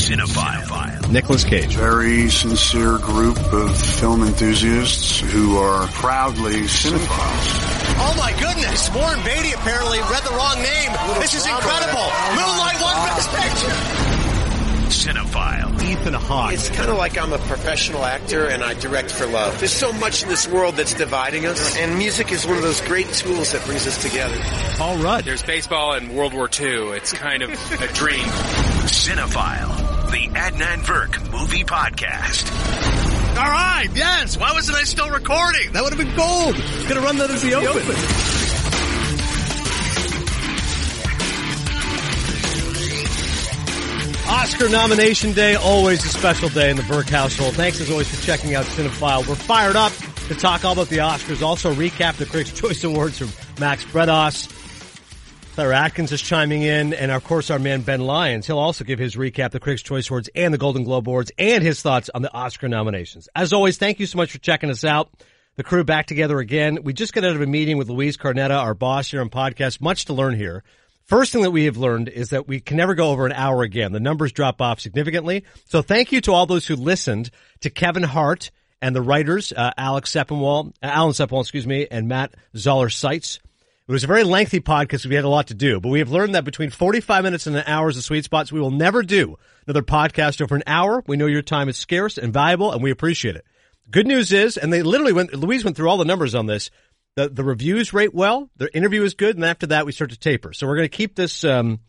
Cinephile. Nicolas Cage. Very sincere group of film enthusiasts who are proudly cinephiles. Oh my goodness, Warren Beatty apparently read the wrong name. This is incredible. Moonlight won Best Picture. Cinephile. Ethan Hawke. It's kind of like I'm a professional actor and I direct for love. There's so much in this world that's dividing us, and music is one of those great tools that brings us together. Paul Rudd. There's baseball and World War II. It's kind of a dream. Cinephile, the Adnan Virk movie podcast. All right, yes. Why wasn't I still recording? That would have been gold. Gonna run that as the open. Oscar nomination day, always a special day in the Virk household. Thanks as always for checking out Cinephile. We're fired up to talk all about the Oscars. Also recap the Critics' Choice Awards from Max Bredos. Claire Atkins is chiming in, and of course our man Ben Lyons. He'll also give his recap, the Critics' Choice Awards and the Golden Globe Awards, and his thoughts on the Oscar nominations. As always, thank you so much for checking us out. The crew back together again. We just got out of a meeting with Louise Carnetta, our boss here on podcast. Much to learn here. First thing that we have learned is that we can never go over an hour again. The numbers drop off significantly. So thank you to all those who listened to Kevin Hart and the writers, Alan Sepinwall, and Matt Zoller-Seitz. It was a very lengthy podcast because we had a lot to do, but we have learned that between 45 minutes and an hour is the sweet spot, so we will never do another podcast over an hour. We know your time is scarce and valuable, and we appreciate it. Good news is, and Louise went through all the numbers on this, the reviews rate well, the interview is good, and after that we start to taper. So we're going to keep this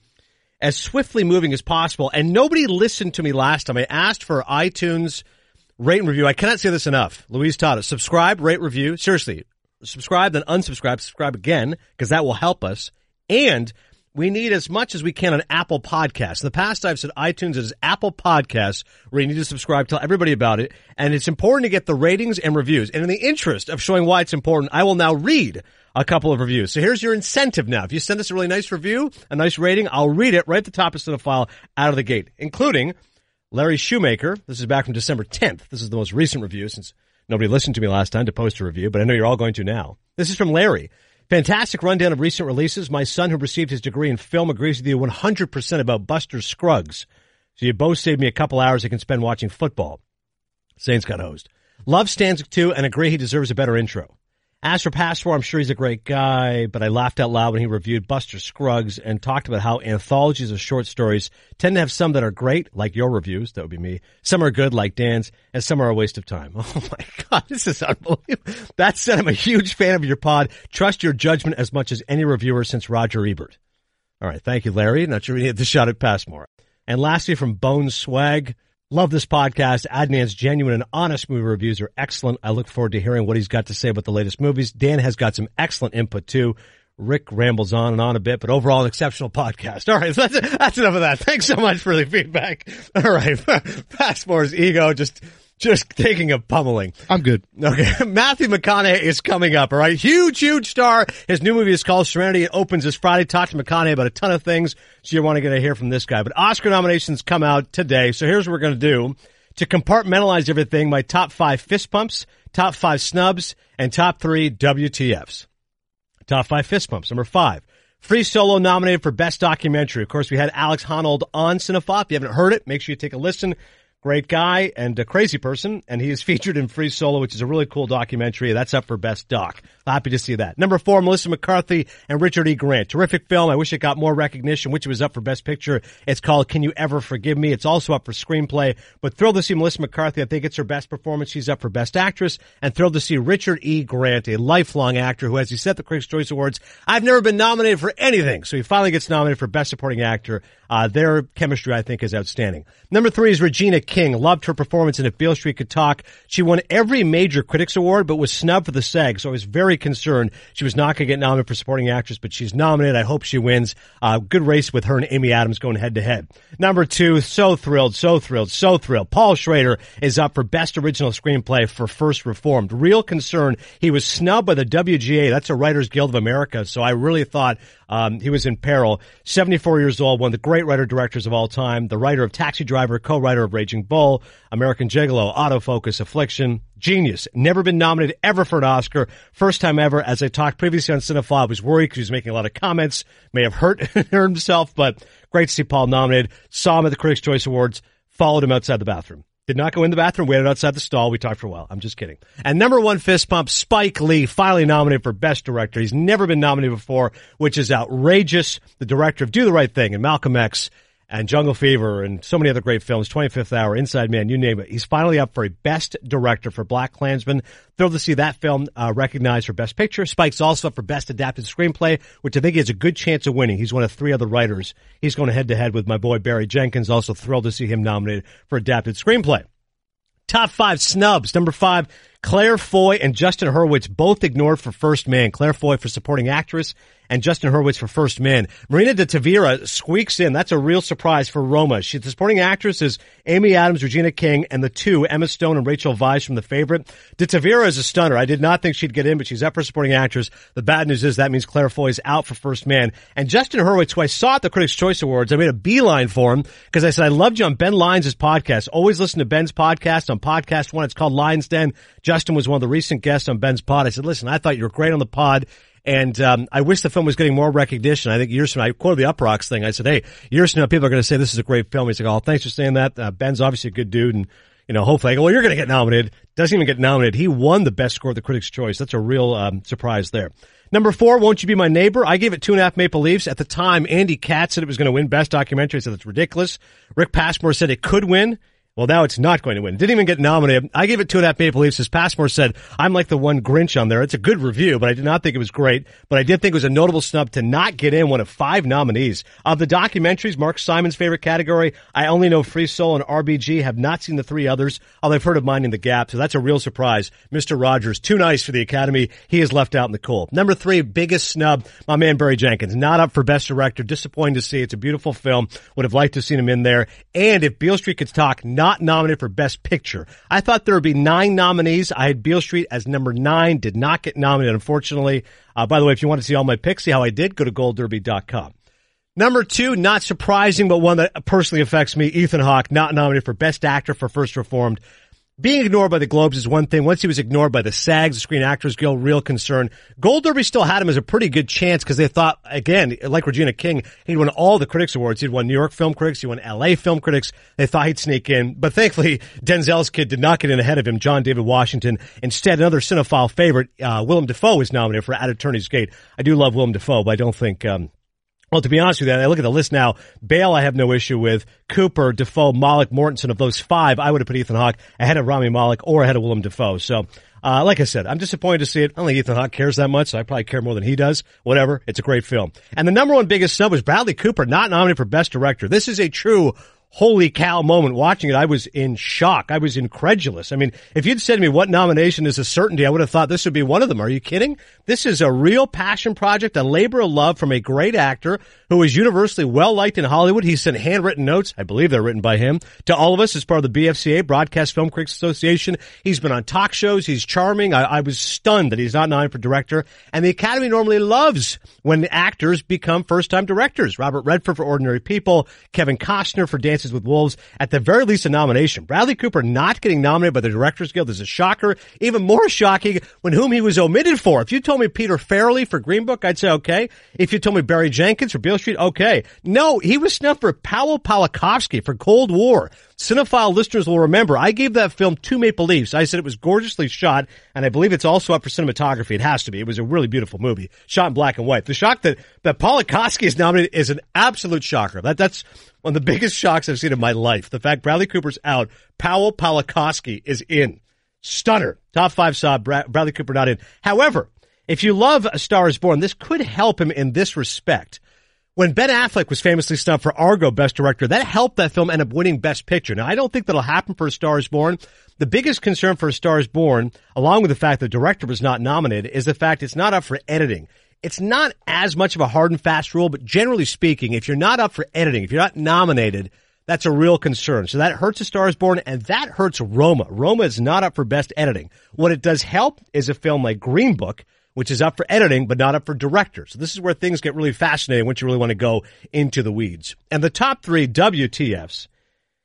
as swiftly moving as possible. And nobody listened to me last time. I asked for iTunes rate and review. I cannot say this enough. Louise taught us. Subscribe, rate, review. Seriously, subscribe, then unsubscribe, subscribe again, because that will help us. And we need as much as we can on Apple Podcasts. In the past, I've said iTunes is Apple Podcasts, where you need to subscribe, tell everybody about it. And it's important to get the ratings and reviews. And in the interest of showing why it's important, I will now read a couple of reviews. So here's your incentive now. If you send us a really nice review, a nice rating, I'll read it right at the top of Cinephile out of the gate, including Larry Shoemaker. This is back from December 10th. This is the most recent review since nobody listened to me last time to post a review, but I know you're all going to now. This is from Larry. Fantastic rundown of recent releases. My son, who received his degree in film, agrees with you 100% about Buster Scruggs. So you both saved me a couple hours I can spend watching football. Saints got hosed. Love Stanzik 2 and agree he deserves a better intro. As for Passport, I'm sure he's a great guy, but I laughed out loud when he reviewed Buster Scruggs and talked about how anthologies of short stories tend to have some that are great, like your reviews, that would be me. Some are good, like Dan's, and some are a waste of time. Oh my God, this is unbelievable. That said, I'm a huge fan of your pod. Trust your judgment as much as any reviewer since Roger Ebert. All right, thank you, Larry. Not sure we need the shot at Passmore. And lastly, from Bones Swag. Love this podcast. Adnan's genuine and honest movie reviews are excellent. I look forward to hearing what he's got to say about the latest movies. Dan has got some excellent input too. Rick rambles on and on a bit, but overall an exceptional podcast. All right, so that's enough of that. Thanks so much for the feedback. All right, Passmore's ego just taking a pummeling. I'm good. Okay, Matthew McConaughey is coming up, all right? Huge star. His new movie is called Serenity. It opens this Friday. Talk to McConaughey about a ton of things, so you want to get to hear from this guy. But Oscar nominations come out today, so here's what we're going to do. To compartmentalize everything, my top 5 fist pumps, top 5 snubs, and top 3 WTFs. Top 5 fist pumps. Number 5. Free Solo nominated for Best Documentary. Of course, we had Alex Honnold on Cinephile. If you haven't heard it, make sure you take a listen. Great guy and a crazy person, and he is featured in Free Solo, which is a really cool documentary. That's up for Best Doc. Happy to see that. Number 4, Melissa McCarthy and Richard E. Grant. Terrific film. I wish it got more recognition, which was up for Best Picture. It's called Can You Ever Forgive Me? It's also up for Screenplay, but thrilled to see Melissa McCarthy. I think it's her best performance. She's up for Best Actress, and thrilled to see Richard E. Grant, a lifelong actor who, as he said at the Critics' Choice Awards, I've never been nominated for anything, so he finally gets nominated for Best Supporting Actor. Their chemistry, I think, is outstanding. Number 3 is Regina King. Loved her performance in If Beale Street Could Talk. She won every major critics award, but was snubbed for the SAG, so I was very concerned she was not going to get nominated for supporting actress, but she's nominated. I hope she wins. Good race with her and Amy Adams going head to head. Number 2, so thrilled. Paul Schrader is up for Best Original Screenplay for First Reformed. Real concern. He was snubbed by the WGA. That's a Writers Guild of America, so I really thought he was in peril. 74 years old, one of the great writer-directors of all time, the writer of Taxi Driver, co-writer of Raging Bull, American Gigolo, Autofocus, Affliction. Genius. Never been nominated ever for an Oscar. First time ever. As I talked previously on Cinephile, I was worried because he was making a lot of comments. May have hurt himself, but great to see Paul nominated. Saw him at the Critics' Choice Awards. followed him outside the bathroom. Did not go in the bathroom, waited outside the stall. We talked for a while. I'm just kidding. And number one fist pump, Spike Lee, finally nominated for Best Director. He's never been nominated before, which is outrageous. The director of Do the Right Thing and Malcolm X and Jungle Fever and so many other great films, 25th Hour, Inside Man, you name it. He's finally up for a Best Director for BlacKkKlansman. Thrilled to see that film recognized for Best Picture. Spike's also up for Best Adapted Screenplay, which I think he has a good chance of winning. He's one of 3 other writers. He's going head-to-head with my boy Barry Jenkins. Also thrilled to see him nominated for Adapted Screenplay. Top 5 snubs. Number 5, Claire Foy and Justin Hurwitz both ignored for First Man. Claire Foy for Supporting Actress and Justin Hurwitz for First Man. Marina de Tavira squeaks in. That's a real surprise for Roma. The supporting actress is Amy Adams, Regina King, and the 2, Emma Stone and Rachel Weisz from The Favorite. De Tavira is a stunner. I did not think she'd get in, but she's up for Supporting Actress. The bad news is that means Claire Foy is out for First Man. And Justin Hurwitz, who I saw at the Critics' Choice Awards, I made a beeline for him because I said, I loved you on Ben Lyons' podcast. Always listen to Ben's podcast on Podcast One. It's called Lyons Den. Justin was one of the recent guests on Ben's pod. I said, listen, I thought you were great on the pod. And I wish the film was getting more recognition. I think years from now, I quoted the Uprocks thing. I said, hey, years from now, people are going to say this is a great film. He's like, oh, thanks for saying that. Ben's obviously a good dude. And, you know, hopefully I go, well, you're going to get nominated. Doesn't even get nominated. He won the best score at the Critics' Choice. That's a real surprise there. Number 4, Won't You Be My Neighbor? I gave it 2.5 Maple Leafs. At the time, Andy Katz said it was going to win Best Documentary. I said it's ridiculous. Rick Passmore said it could win. Well, now it's not going to win. It didn't even get nominated. I gave it 2.5 Maple Leafs. As Passmore said, I'm like the one Grinch on there. It's a good review, but I did not think it was great. But I did think it was a notable snub to not get in one of 5 nominees. Of the documentaries, Mark Simon's favorite category, I only know Free Soul and RBG. Have not seen the 3 others, although I've heard of Minding the Gap, so that's a real surprise. Mr. Rogers, too nice for the Academy. He is left out in the cold. Number 3, biggest snub, my man Barry Jenkins. Not up for Best Director. Disappointing to see. It's a beautiful film. Would have liked to have seen him in there. And if Beale Street Could Talk, not nominated for Best Picture. I thought there would be 9 nominees. I had Beale Street as number 9. Did not get nominated, unfortunately. By the way, if you want to see all my picks, see how I did, go to goldderby.com. Number 2, not surprising, but one that personally affects me, Ethan Hawke, not nominated for Best Actor for First Reformed. Being ignored by the Globes is one thing. Once he was ignored by the SAG, the Screen Actors Guild, real concern. Gold Derby still had him as a pretty good chance because they thought, again, like Regina King, he'd won all the Critics Awards. He'd won New York Film Critics. He won LA Film Critics. They thought he'd sneak in. But thankfully, Denzel's kid did not get in ahead of him, John David Washington. Instead, another cinephile favorite, Willem Dafoe, was nominated for At Attorney's Gate. I do love Willem Dafoe, but I don't think... Well, to be honest with you, I look at the list now. Bale, I have no issue with. Cooper, Dafoe, Malick, Mortensen. Of those 5, I would have put Ethan Hawke ahead of Rami Malek or ahead of Willem Dafoe. So, like I said, I'm disappointed to see it. I don't think Ethan Hawke cares that much, so I probably care more than he does. Whatever. It's a great film. And the number 1 biggest snub was Bradley Cooper, not nominated for Best Director. This is a true holy cow moment. Watching it, I was in shock. I was incredulous. I mean, if you'd said to me what nomination is a certainty, I would have thought this would be one of them. Are you kidding? This is a real passion project, a labor of love from a great actor who is universally well-liked in Hollywood. He sent handwritten notes, I believe they're written by him, to all of us as part of the BFCA, Broadcast Film Critics Association. He's been on talk shows. He's charming. I was stunned that he's not nominated for director. And the Academy normally loves when actors become first-time directors. Robert Redford for Ordinary People, Kevin Costner for Dances with Wolves, at the very least a nomination. Bradley Cooper not getting nominated by the Directors Guild is a shocker. Even more shocking when whom he was omitted for. If you told me Peter Farrelly for Green Book, I'd say okay. If you told me Barry Jenkins for Beale Street, okay. No, he was snubbed for Powell Pawlikowski for Cold War. Cinephile listeners will remember, I gave that film 2 Maple Leafs. I said it was gorgeously shot, and I believe it's also up for cinematography. It has to be. It was a really beautiful movie, shot in black and white. The shock that Pawlikowski is nominated is an absolute shocker. That's one of the biggest shocks I've seen in my life. The fact Bradley Cooper's out, Powell Pawlikowski is in. Stunner. Top 5 saw Bradley Cooper not in. However, if you love A Star is Born, this could help him in this respect. When Ben Affleck was famously snubbed for Argo Best Director, that helped that film end up winning Best Picture. Now, I don't think that'll happen for A Star is Born. The biggest concern for A Star is Born, along with the fact the director was not nominated, is the fact it's not up for editing. It's not as much of a hard and fast rule, but generally speaking, if you're not up for editing, if you're not nominated, that's a real concern. So that hurts A Star is Born, and that hurts Roma. Roma is not up for Best Editing. What it does help is a film like Green Book, which is up for editing, but not up for director. So this is where things get really fascinating once you really want to go into the weeds. And the top 3 WTFs.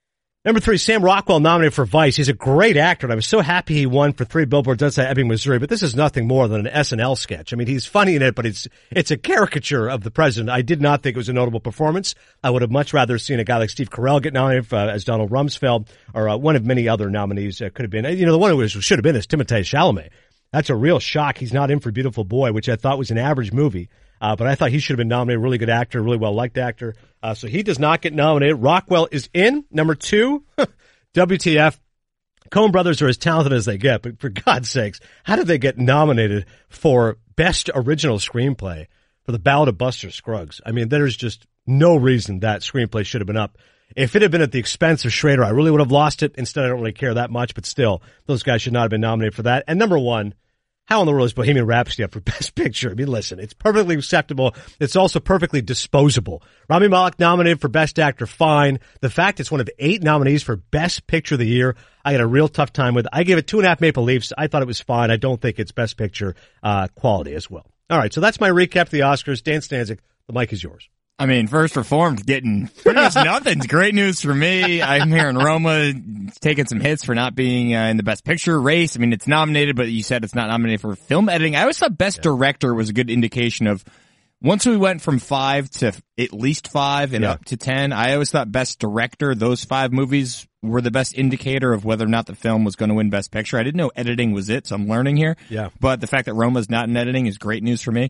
Number 3, Sam Rockwell nominated for Vice. He's a great actor, and I was so happy he won for 3 Billboards Outside Ebbing, Missouri, but this is nothing more than an SNL sketch. I mean, he's funny in it, but it's a caricature of the president. I did not think it was a notable performance. I would have much rather seen a guy like Steve Carell get nominated as Donald Rumsfeld, or one of many other nominees could have been. You know, the one who should have been is Timothée Chalamet. That's a real shock. He's not in for Beautiful Boy, which I thought was an average movie. But I thought he should have been nominated. Really good actor, really well-liked actor. So he does not get nominated. Rockwell is in. Number 2, WTF. Coen brothers are as talented as they get, but for God's sakes, how did they get nominated for Best Original Screenplay for The Ballad of Buster Scruggs? I mean, there's just no reason that screenplay should have been up. If it had been at the expense of Schrader, I really would have lost it. Instead, I don't really care that much, but still, those guys should not have been nominated for that. And number 1, how in the world is Bohemian Rhapsody up for Best Picture? I mean, listen, it's perfectly acceptable. It's also perfectly disposable. Rami Malek nominated for Best Actor, fine. The fact it's one of 8 nominees for Best Picture of the Year, I had a real tough time with. I gave it 2.5 Maple Leafs. I thought it was fine. I don't think it's Best Picture quality as well. All right, so that's my recap of the Oscars. Dan Stanzik, the mic is yours. I mean, First Reformed getting pretty much nothing. It's great news for me. I'm hearing Roma taking some hits for not being in the Best Picture race. I mean, it's nominated, but you said it's not nominated for film editing. I always thought Best Director was a good indication of, once we went from 5 to at least 5 and up to 10, I always thought Best Director, those 5 movies were the best indicator of whether or not the film was going to win Best Picture. I didn't know editing was it, so I'm learning here. Yeah. But the fact that Roma's not in editing is great news for me.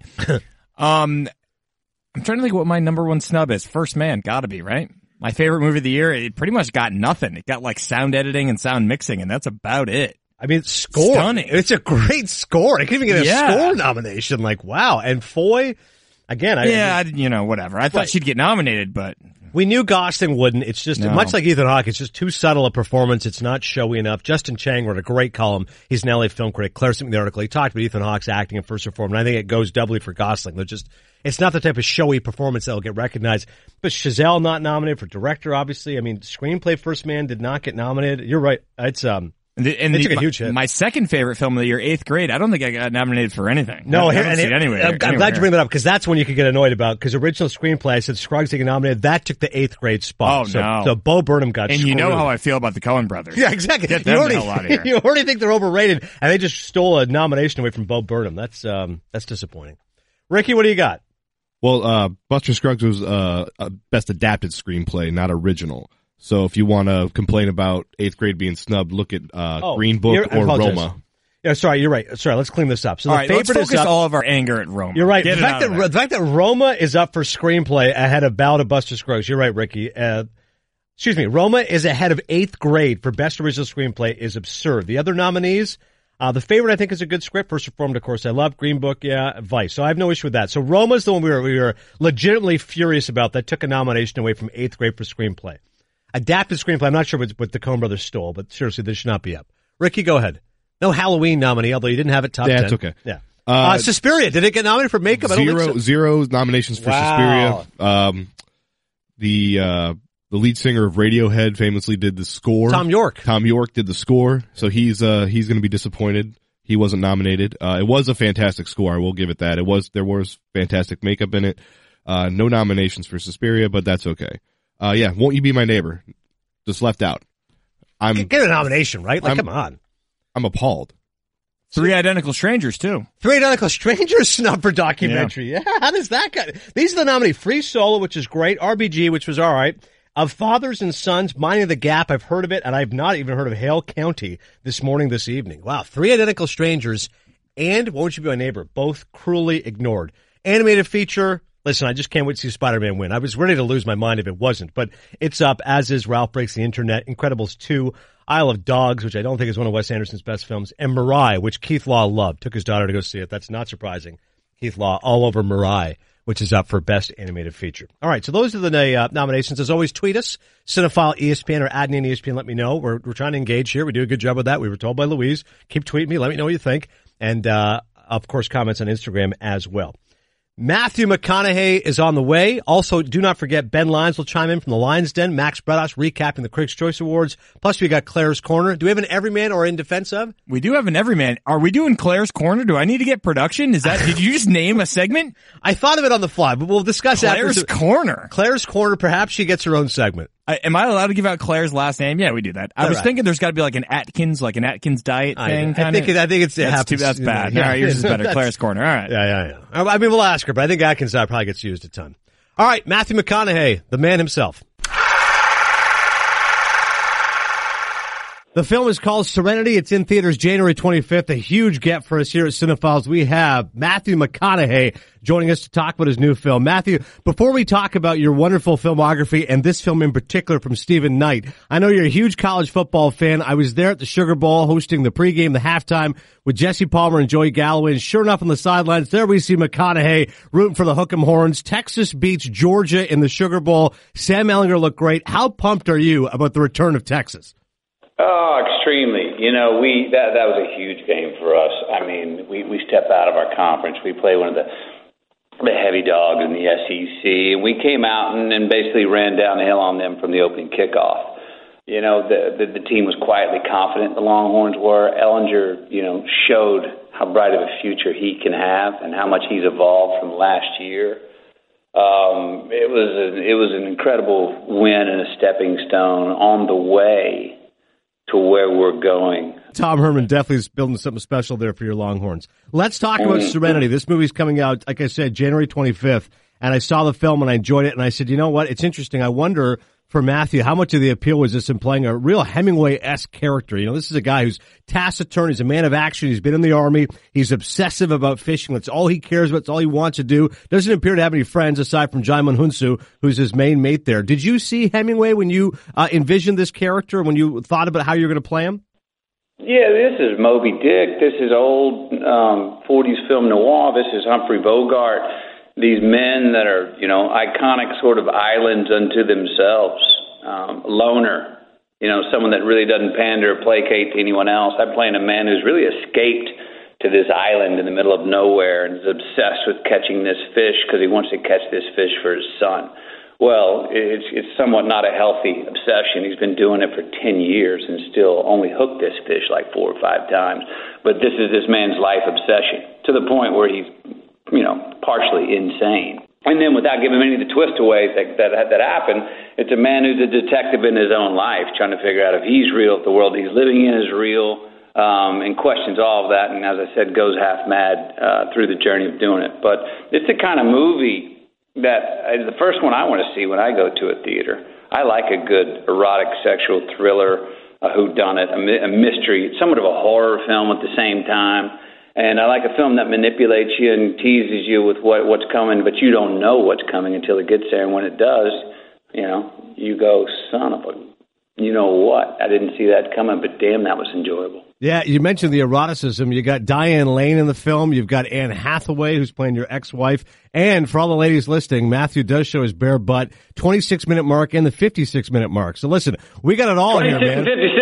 I'm trying to think what my number 1 snub is. First Man, gotta be, right? My favorite movie of the year, it pretty much got nothing. It got like sound editing and sound mixing, and that's about it. I mean, score. Stunning. It's a great score. It could even get a score nomination. Like, wow. And Foy, again. Whatever. I thought she'd get nominated, but. We knew Gosling wouldn't. It's just, much like Ethan Hawke, it's just too subtle a performance. It's not showy enough. Justin Chang wrote a great column. He's an LA film critic. Claire sent me the article. He talked about Ethan Hawke's acting in First Reformed, and I think it goes doubly for Gosling. It's not the type of showy performance that will get recognized. But Chazelle not nominated for director, obviously. I mean, screenplay First Man did not get nominated. You're right. It took a huge hit. My second favorite film of the year, 8th Grade, I don't think I got nominated for anything. No, I haven't seen it anyway. I'm glad you bring that up, because that's one you could get annoyed about, because original screenplay, I said Scruggs didn't get nominated. That took the 8th Grade spot. So Bo Burnham got screwed. And you know how I feel about the Coen brothers. Yeah, exactly. Get them the hell out of here. You already think they're overrated, and they just stole a nomination away from Bo Burnham. That's disappointing. Ricky, what do you got? Well, Buster Scruggs was Best Adapted Screenplay, not original. So if you want to complain about 8th Grade being snubbed, look at Green Book or Roma. Yeah, sorry, you're right. Sorry, let's clean this up. So all right, let's focus all of our anger at Roma. You're right. The fact that Roma is up for screenplay ahead of Ballad of Buster Scruggs. You're right, Ricky. Roma is ahead of 8th Grade for Best Original Screenplay is absurd. The other nominees, the favorite I think is a good script. First Reformed, of course, I love. Green Book, Vice. So I have no issue with that. So Roma's the one we were legitimately furious about that took a nomination away from 8th Grade for screenplay. Adapted screenplay, I'm not sure what the Coen brothers stole, but seriously, this should not be up. Ricky, go ahead. No Halloween nominee, although you didn't have it top 10. Yeah, it's okay. Yeah. Suspiria, did it get nominated for makeup? I don't think so. Zero nominations for Suspiria. The lead singer of Radiohead famously did the score. Tom York did the score, so he's going to be disappointed. He wasn't nominated. It was a fantastic score, I will give it that. There was fantastic makeup in it. No nominations for Suspiria, but that's okay. Won't You Be My Neighbor? Just left out. Get a nomination, right? Come on. I'm appalled. 3 Identical Strangers, too. 3 Identical Strangers snubbed for documentary. Yeah, how does that go? These are the nominees. Free Solo, which is great. RBG, which was all right. Of Fathers and Sons, Minding the Gap, I've heard of it, and I've not even heard of Hale County this evening. Wow, 3 Identical Strangers and Won't You Be My Neighbor, both cruelly ignored. Animated feature, listen, I just can't wait to see Spider-Man win. I was ready to lose my mind if it wasn't, but it's up, as is Ralph Breaks the Internet, Incredibles 2, Isle of Dogs, which I don't think is one of Wes Anderson's best films, and Mirai, which Keith Law loved. Took his daughter to go see it. That's not surprising. Keith Law all over Mirai, which is up for Best Animated Feature. All right, so those are the nominations. As always, tweet us, Cinephile ESPN or Adnan ESPN. Let me know. We're trying to engage here. We do a good job with that. We were told by Louise. Keep tweeting me. Let me know what you think. And, of course, comments on Instagram as well. Matthew McConaughey is on the way. Also, do not forget, Ben Lyons will chime in from the Lions Den. Max Bredos recapping the Critics' Choice Awards. Plus, we got Claire's Corner. Do we have an Everyman or In Defense Of? We do have an Everyman. Are we doing Claire's Corner? Do I need to get production? Did you just name a segment? I thought of it on the fly, but we'll discuss Claire's Corner. Claire's Corner. Perhaps she gets her own segment. Am I allowed to give out Claire's last name? Yeah, we do that. I was thinking there's got to be like an Atkins diet thing. I think that's bad. All right, yours is better. Claire's corner. All right. Yeah. I mean, we'll ask her, but I think Atkins diet probably gets used a ton. All right, Matthew McConaughey, the man himself. The film is called Serenity. It's in theaters January 25th. A huge get for us here at Cinephiles. We have Matthew McConaughey joining us to talk about his new film. Matthew, before we talk about your wonderful filmography and this film in particular from Stephen Knight, I know you're a huge college football fan. I was there at the Sugar Bowl hosting the pregame, the halftime with Jesse Palmer and Joey Galloway. And sure enough, on the sidelines, there we see McConaughey rooting for the Hook'em Horns. Texas beats Georgia in the Sugar Bowl. Sam Ehlinger looked great. How pumped are you about the return of Texas? Oh, extremely. You know, that was a huge game for us. I mean, we step out of our conference. We play one of the heavy dogs in the SEC. We came out and basically ran downhill on them from the opening kickoff. You know, the team was quietly confident, the Longhorns were. Ehlinger, showed how bright of a future he can have and how much he's evolved from last year. It was an incredible win and a stepping stone on the way to where we're going. Tom Herman definitely is building something special there for your Longhorns. Let's talk about Serenity. This movie's coming out, like I said, January 25th, and I saw the film and I enjoyed it, and I said, you know what, it's interesting. I wonder, for Matthew, how much of the appeal was this in playing a real Hemingway-esque character? You know, this is a guy who's taciturn, he's a man of action, he's been in the Army, he's obsessive about fishing, that's all he cares about, that's all he wants to do, doesn't appear to have any friends aside from Jaimin Hunsu, who's his main mate there. Did you see Hemingway when you envisioned this character, when you thought about how you're going to play him? Yeah, this is Moby Dick, this is old 40s film noir, this is Humphrey Bogart. These men that are, iconic sort of islands unto themselves. Loner, someone that really doesn't pander or placate to anyone else. I'm playing a man who's really escaped to this island in the middle of nowhere and is obsessed with catching this fish because he wants to catch this fish for his son. Well, it's somewhat not a healthy obsession. He's been doing it for 10 years and still only hooked this fish like 4 or 5 times. But this is this man's life obsession to the point where he's partially insane. And then without giving any of the twist away that happen, it's a man who's a detective in his own life, trying to figure out if he's real, if the world he's living in is real, and questions all of that. And as I said, goes half mad through the journey of doing it. But it's the kind of movie that is the first one I want to see when I go to a theater. I like a good erotic sexual thriller, a whodunit, a mystery, somewhat of a horror film at the same time. And I like a film that manipulates you and teases you with what's coming, but you don't know what's coming until it gets there. And when it does, you go, son of a, you know what? I didn't see that coming, but damn, that was enjoyable. Yeah, you mentioned the eroticism. You got Diane Lane in the film. You've got Anne Hathaway, who's playing your ex-wife. And for all the ladies listening, Matthew does show his bare butt, 26-minute mark and the 56-minute mark. So listen, we got it all here, man. 56.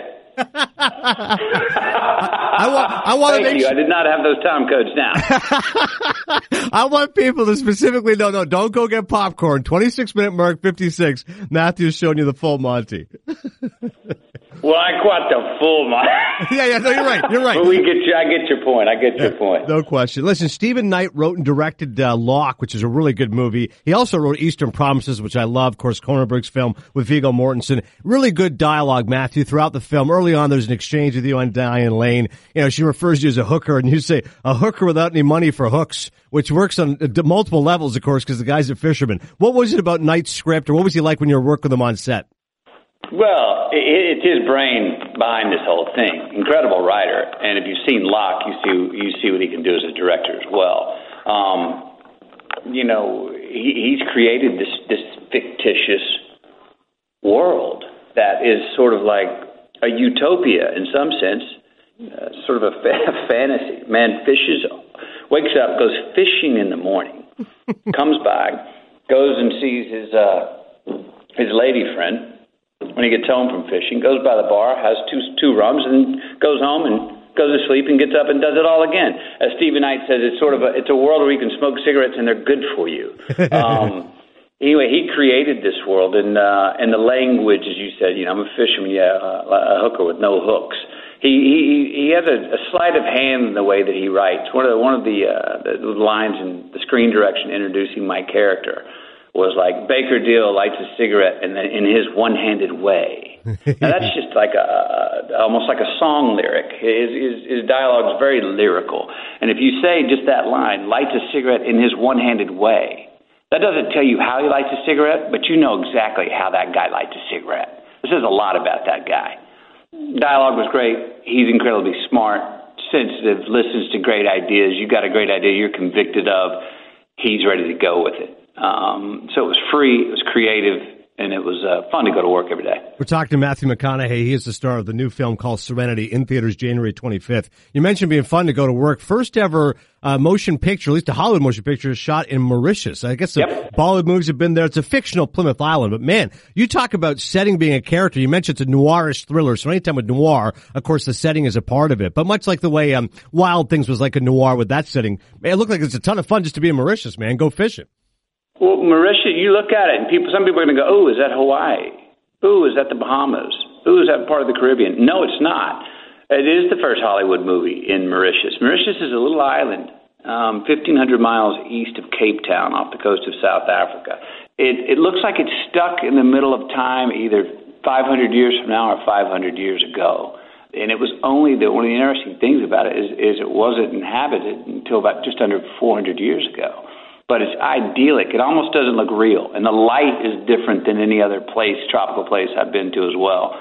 I want to make sure. I did not have those time codes now. I want people to specifically know, don't go get popcorn. 26-minute mark, 56. Matthew's showing you the full Monty. Well, I got the full Monty. Yeah, no, you're right. But I get your point. Your point. No question. Listen, Stephen Knight wrote and directed Locke, which is a really good movie. He also wrote Eastern Promises, which I love. Of course, Cronenberg's film with Viggo Mortensen. Really good dialogue, Matthew, throughout the film. Early on, there's an exchange with you on Diane Lane. She refers to you as a hooker, and you say, a hooker without any money for hooks, which works on multiple levels, of course, because the guy's a fisherman. What was it about Knight's script, or what was he like when you were working with him on set? Well, it's his brain behind this whole thing. Incredible writer, and if you've seen Locke, you see what he can do as a director as well. He's created this fictitious world that is sort of like a utopia in some sense, sort of a fantasy. Man wakes up, goes fishing in the morning, comes back, goes and sees his lady friend. When he gets home from fishing, goes by the bar, has two rums, and goes home and goes to sleep and gets up and does it all again. As Stephen Knight says, it's a world where you can smoke cigarettes and they're good for you. Anyway, he created this world, and the language, as you said, I'm a fisherman, a hooker with no hooks. He has a sleight of hand in the way that he writes. One of the lines in the screen direction introducing my character was like Baker Dill lights a cigarette and then in his one-handed way. Now that's just like almost like a song lyric. His dialogue is very lyrical. And if you say just that line, lights a cigarette in his one-handed way, that doesn't tell you how he lights a cigarette, but you know exactly how that guy lights a cigarette. This says a lot about that guy. Dialogue was great. He's incredibly smart, sensitive, listens to great ideas. You got a great idea you're convicted of. He's ready to go with it. So it was free, it was creative, and it was fun to go to work every day. We're talking to Matthew McConaughey. He is the star of the new film called Serenity, in theaters January 25th. You mentioned being fun to go to work. First ever motion picture, at least a Hollywood motion picture, shot in Mauritius. I guess the Bollywood movies have been there. It's a fictional Plymouth Island. But, man, you talk about setting being a character. You mentioned it's a noirish thriller. So anytime with noir, of course, the setting is a part of it. But much like the way Wild Things was like a noir with that setting, man, it looked like it's a ton of fun just to be in Mauritius, man. Go fishing. Well, Mauritius, you look at it, and some people are going to go, "Oh, is that Hawaii? Oh, is that the Bahamas? Oh, is that part of the Caribbean?" No, it's not. It is the first Hollywood movie in Mauritius. Mauritius is a little island, 1,500 miles east of Cape Town, off the coast of South Africa. It looks like it's stuck in the middle of time, either 500 years from now or 500 years ago. And it was one of the interesting things about it is it wasn't inhabited until about just under 400 years ago. But it's idyllic. It almost doesn't look real. And the light is different than any other tropical place I've been to as well.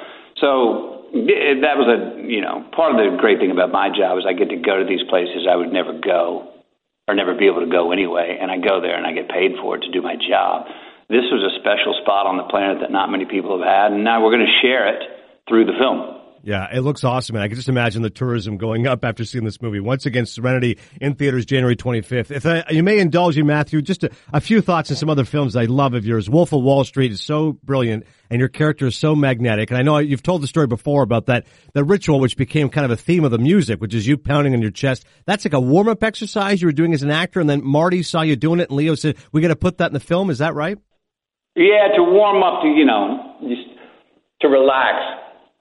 So that was part of the great thing about my job is I get to go to these places I would never go or never be able to go anyway. And I go there and I get paid for it to do my job. This was a special spot on the planet that not many people have had. And now we're going to share it through the film. Yeah, it looks awesome, and I can just imagine the tourism going up after seeing this movie. Once again, Serenity in theaters January 25th. If you may indulge me, Matthew, just a few thoughts on some other films I love of yours. Wolf of Wall Street is so brilliant, and your character is so magnetic. And I know you've told the story before about that ritual, which became kind of a theme of the music, which is you pounding on your chest. That's like a warm-up exercise you were doing as an actor, and then Marty saw you doing it, and Leo said, "We got to put that in the film." Is that right? Yeah, to warm up, just to relax.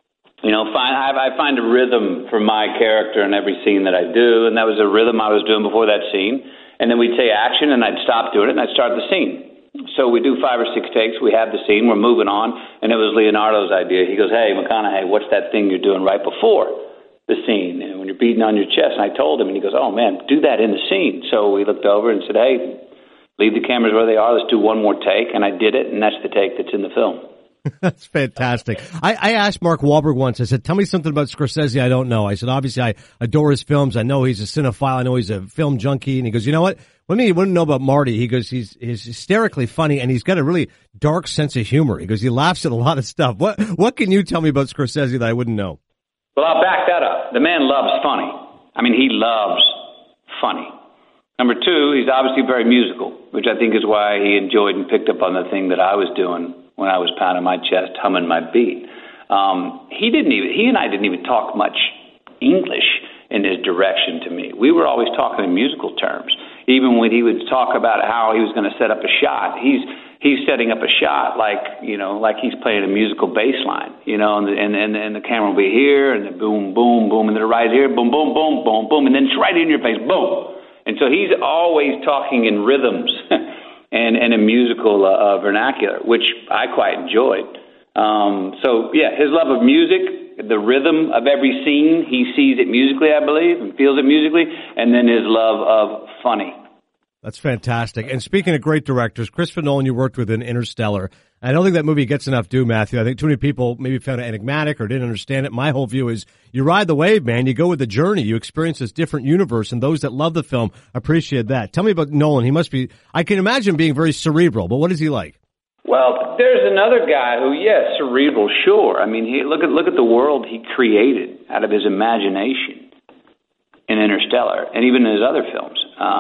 I find a rhythm for my character in every scene that I do, and that was a rhythm I was doing before that scene. And then we'd say action, and I'd stop doing it, and I'd start the scene. So we do 5 or 6 takes. We have the scene. We're moving on, and it was Leonardo's idea. He goes, "Hey, McConaughey, what's that thing you're doing right before the scene? And when you're beating on your chest." And I told him, and he goes, "Oh, man, do that in the scene." So we looked over and said, "Hey, leave the cameras where they are. Let's do one more take." And I did it, and that's the take that's in the film. That's fantastic. I asked Mark Wahlberg once, I said, "Tell me something about Scorsese I don't know." I said, "Obviously, I adore his films. I know he's a cinephile. I know he's a film junkie." And he goes, "You know what? What do you mean you wouldn't know about Marty?" He goes, he's hysterically funny, and he's got a really dark sense of humor. He goes, he laughs at a lot of stuff. What can you tell me about Scorsese that I wouldn't know? Well, I'll back that up. The man loves funny. I mean, he loves funny. Number 2, he's obviously very musical, which I think is why he enjoyed and picked up on the thing that I was doing when I was pounding my chest, humming my beat. He and I didn't even talk much English in his direction to me. We were always talking in musical terms. Even when he would talk about how he was going to set up a shot, he's setting up a shot like he's playing a musical bass line, and the camera will be here, and then boom, boom, boom, and then right here, boom, boom, boom, boom, boom, and then it's right in your face, boom. And so he's always talking in rhythms and a musical vernacular, which I quite enjoyed. His love of music, the rhythm of every scene, he sees it musically, I believe, and feels it musically, and then his love of funny. That's fantastic. And speaking of great directors, Christopher Nolan you worked with in Interstellar. I don't think that movie gets enough due, Matthew. I think too many people maybe found it enigmatic or didn't understand it. My whole view is you ride the wave, man. You go with the journey. You experience this different universe, and those that love the film appreciate that. Tell me about Nolan. He must be, I can imagine being very cerebral, but what is he like? Well, there's another guy who, yes, cerebral, sure. I mean, look at the world he created out of his imagination in Interstellar, and even in his other films.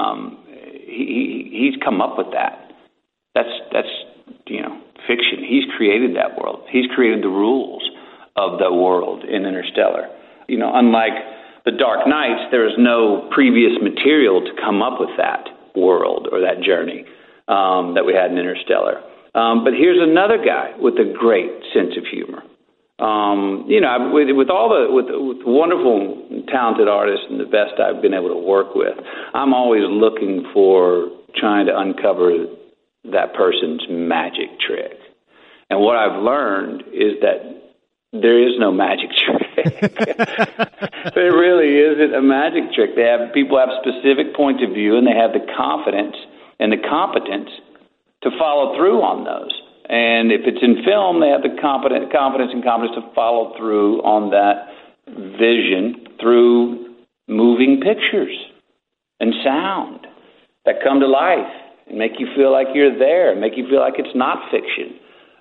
He's come up with that. That's fiction. He's created that world. He's created the rules of the world in Interstellar. Unlike The Dark Knights, there is no previous material to come up with that world or that journey that we had in Interstellar. But here's another guy with a great sense of humor. With wonderful, talented artists and the best I've been able to work with, I'm always looking for trying to uncover that person's magic trick. And what I've learned is that there is no magic trick. There really isn't a magic trick. People have specific points of view, and they have the confidence and the competence to follow through on those. And if it's in film, they have the confidence and competence to follow through on that vision through moving pictures and sound that come to life and make you feel like you're there, and make you feel like it's not fiction.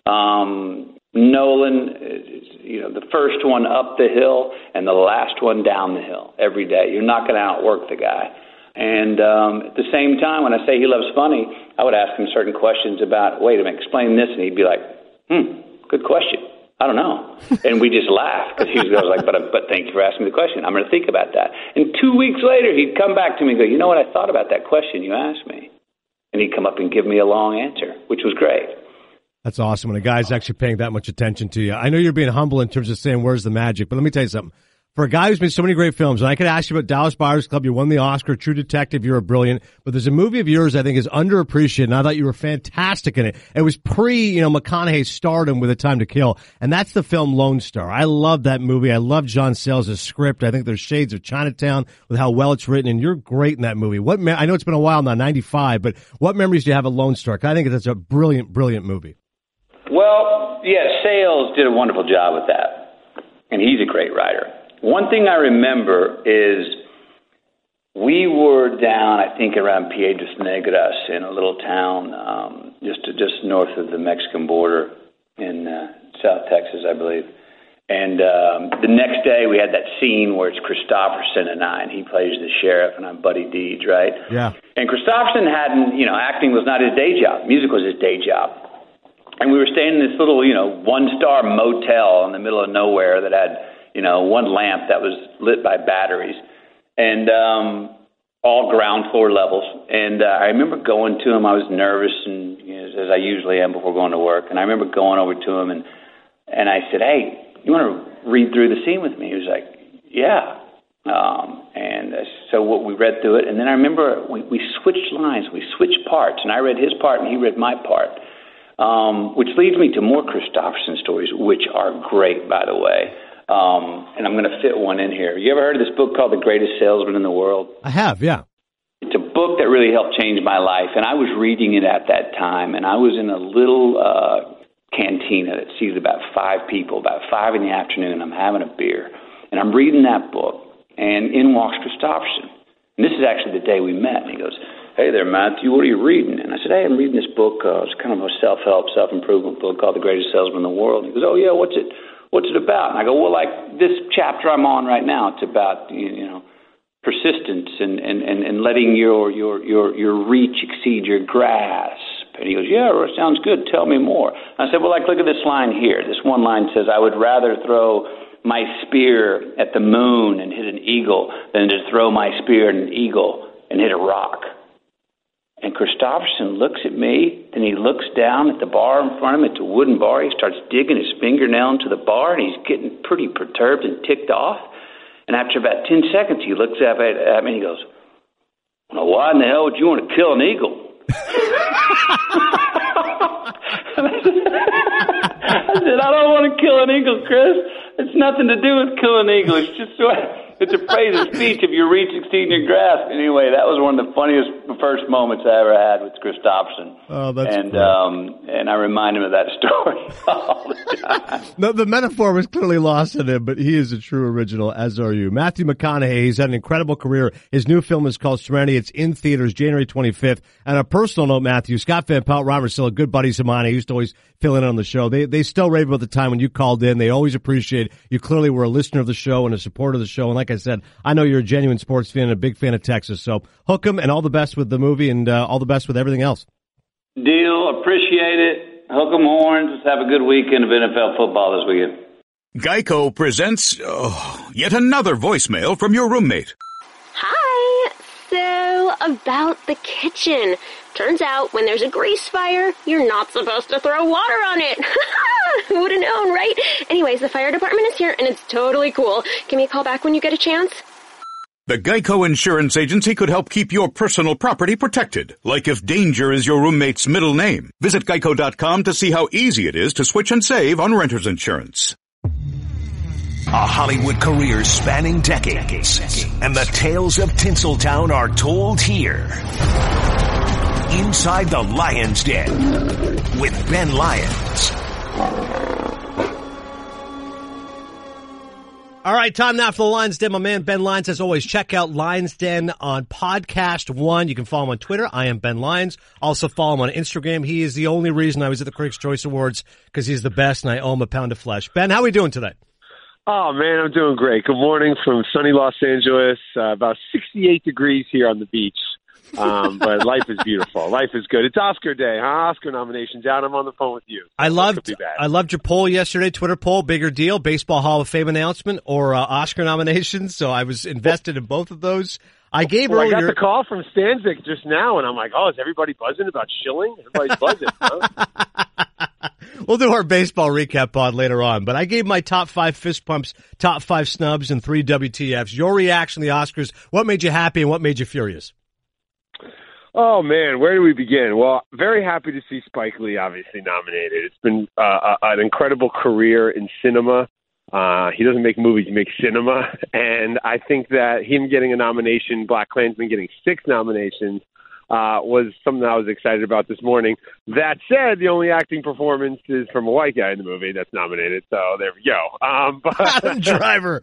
Nolan, the first one up the hill and the last one down the hill every day. You're not going to outwork the guy. And at the same time, when I say he loves funny, I would ask him certain questions about, wait a minute, explain this, and he'd be like, good question. I don't know. And we just laugh because he was like, but thank you for asking the question. I'm going to think about that. And 2 weeks later, he'd come back to me and go, you know what, I thought about that question you asked me. And he'd come up and give me a long answer, which was great. That's awesome when a guy's actually paying that much attention to you. I know you're being humble in terms of saying where's the magic, but let me tell you something. For a guy who's made so many great films, and I could ask you about Dallas Buyers Club, you won the Oscar, True Detective, you're brilliant, but there's a movie of yours I think is underappreciated, and I thought you were fantastic in it. It was McConaughey's stardom with A Time to Kill, and that's the film Lone Star. I love that movie. I love John Sayles' script. I think there's shades of Chinatown with how well it's written, and you're great in that movie. I know it's been a while now, 95, but what memories do you have of Lone Star? 'Cause I think that's a brilliant, brilliant movie. Well, yeah, Sayles did a wonderful job with that, and he's a great writer. One thing I remember is we were down, I think, around Piedras Negras in a little town just north of the Mexican border in South Texas, I believe. And the next day we had that scene where it's Christopherson and I, and he plays the sheriff, and I'm Buddy Deeds, right? Yeah. And Christopherson hadn't, acting was not his day job. Music was his day job. And we were staying in this little, one-star motel in the middle of nowhere that had, one lamp that was lit by batteries, and all ground floor levels. And I remember going to him. I was nervous, and as I usually am before going to work. And I remember going over to him, and I said, "Hey, you want to read through the scene with me?" He was like, "Yeah." So we read through it, and then I remember we switched lines, we switched parts, and I read his part, and he read my part. Which leads me to more Christopherson stories, which are great, by the way. And I'm going to fit one in here. You ever heard of this book called The Greatest Salesman in the World? I have, yeah. It's a book that really helped change my life, and I was reading it at that time, and I was in a little cantina that seated about 5 people, about 5 in the afternoon. I'm having a beer, and I'm reading that book, and in walks Christopherson. And this is actually the day we met, and he goes, "Hey there, Matthew, what are you reading?" And I said, "Hey, I'm reading this book. It's kind of a self-help, self-improvement book called The Greatest Salesman in the World." And he goes, "Oh, yeah, what's it about?" And I go, "Well, like this chapter I'm on right now, it's about, persistence and letting your reach exceed your grasp." And he goes, "Yeah, that sounds good. Tell me more." And I said, "Well, like, look at this line here. This one line says, I would rather throw my spear at the moon and hit an eagle than to throw my spear at an eagle and hit a rock." And Christopherson looks at me, and he looks down at the bar in front of him. It's a wooden bar. He starts digging his fingernail into the bar, and he's getting pretty perturbed and ticked off. And after about 10 seconds, he looks up at me, and he goes, "Well, why in the hell would you want to kill an eagle?" I said, "I don't want to kill an eagle, Chris. It's nothing to do with killing an eagle. It's just it's a praise and speech if your reach exceeding your grasp." Anyway, that was one of the funniest first moments I ever had with Christopherson. Oh, that's and great. And I remind him of that story all the time. No, the metaphor was clearly lost in him, but he is a true original, as are you. Matthew McConaughey, he's had an incredible career. His new film is called Serenity. It's in theaters January 25th. And a personal note, Matthew, Scott Van Pelt, Ron Russillo, good buddies of mine. I used to always fill in on the show. They still rave about the time when you called in. They always appreciate it. You clearly were a listener of the show and a supporter of the show. And like I said, I know you're a genuine sports fan and a big fan of Texas. So hook 'em, and all the best with the movie, and all the best with everything else. Deal. Appreciate it. Hook 'em horns. Let's have a good weekend of NFL football this weekend. Geico presents yet another voicemail from your roommate. Hi. So, about the kitchen. Turns out when there's a grease fire, you're not supposed to throw water on it. Who would have known, right? Anyways, the fire department is here, and it's totally cool. Give me a call back when you get a chance. The Geico Insurance Agency could help keep your personal property protected, like if danger is your roommate's middle name. Visit geico.com to see how easy it is to switch and save on renter's insurance. A Hollywood career spanning decades, and the tales of Tinseltown are told here. Inside the Lion's Den with Ben Lyons. All right, time now for the Lion's Den. My man Ben Lyons, as always, check out Lion's Den on Podcast One. You can follow him on Twitter. I am Ben Lyons. Also follow him on Instagram. He is the only reason I was at the Critics' Choice Awards, because he's the best, and I owe him a pound of flesh. Ben, how are we doing today? Oh, man, I'm doing great. Good morning from sunny Los Angeles. About 68 degrees here on the beach. But life is beautiful. Life is good. It's Oscar day, huh? Oscar nominations out. I'm on the phone with you. I loved your poll yesterday, Twitter poll, bigger deal, Baseball Hall of Fame announcement or Oscar nominations. So I was invested in both of those. I got the call from Stanzik just now, and I'm like, oh, is everybody buzzing about Schilling? Everybody's buzzing, huh? We'll do our baseball recap pod later on, but I gave my top 5 fist pumps, top 5 snubs, and 3 WTFs. Your reaction to the Oscars, what made you happy and what made you furious? Oh, man, where do we begin? Well, very happy to see Spike Lee obviously nominated. It's been an incredible career in cinema. He doesn't make movies, he makes cinema. And I think that him getting a nomination, BlacKkKlansman getting 6 nominations, was something I was excited about this morning. That said, the only acting performance is from a white guy in the movie that's nominated. So there we go. Adam Driver.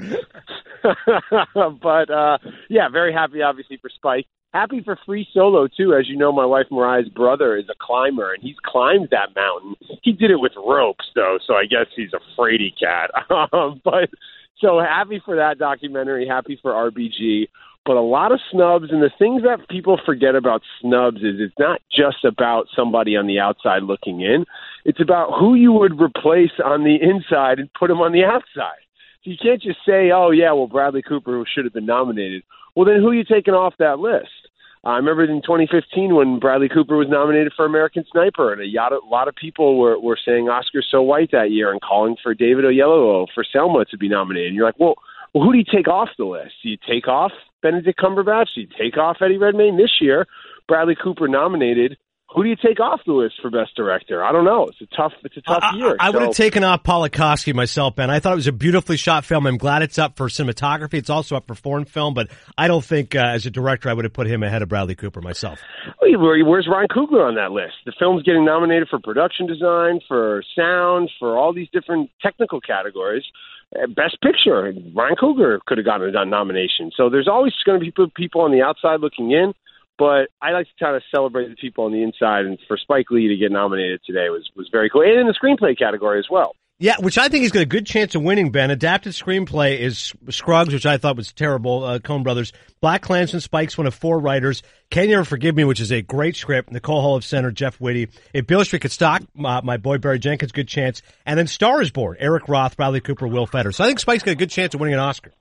Yeah, very happy, obviously, for Spike. Happy for Free Solo, too. As you know, my wife Mariah's brother is a climber, and he's climbed that mountain. He did it with ropes, though, so I guess he's a fraidy cat. But so happy for that documentary, happy for RBG. But a lot of snubs, and the things that people forget about snubs is it's not just about somebody on the outside looking in. It's about who you would replace on the inside and put him on the outside. So you can't just say, oh, yeah, well, Bradley Cooper should have been nominated. Well, then who are you taking off that list? I remember in 2015 when Bradley Cooper was nominated for American Sniper, and a lot of people were saying Oscar's so white that year and calling for David Oyelowo for Selma to be nominated. And you're like, well, who do you take off the list? Do you take off Benedict Cumberbatch? Do you take off Eddie Redmayne? This year, Bradley Cooper nominated. Who do you take off the list for Best Director? I don't know. It's a tough year. I would have taken off Polakowski myself, Ben. I thought it was a beautifully shot film. I'm glad it's up for cinematography. It's also up for foreign film, but I don't think as a director I would have put him ahead of Bradley Cooper myself. Where's Ryan Coogler on that list? The film's getting nominated for production design, for sound, for all these different technical categories. Best Picture, Ryan Coogler could have gotten a nomination. So there's always going to be people on the outside looking in. But I like to kind of celebrate the people on the inside, and for Spike Lee to get nominated today was very cool. And in the screenplay category as well. Yeah, which I think he's got a good chance of winning, Ben. Adapted screenplay is Scruggs, which I thought was terrible, Coen Brothers. BlacKkKlansman, Spike's one of 4 writers. Can You Ever Forgive Me, which is a great script. Nicole Hall of Center, Jeff Whitty. If Beale Street Could Stock, my boy Barry Jenkins, good chance. And then Star is Born, Eric Roth, Bradley Cooper, Will Fetter. So I think Spike's got a good chance of winning an Oscar.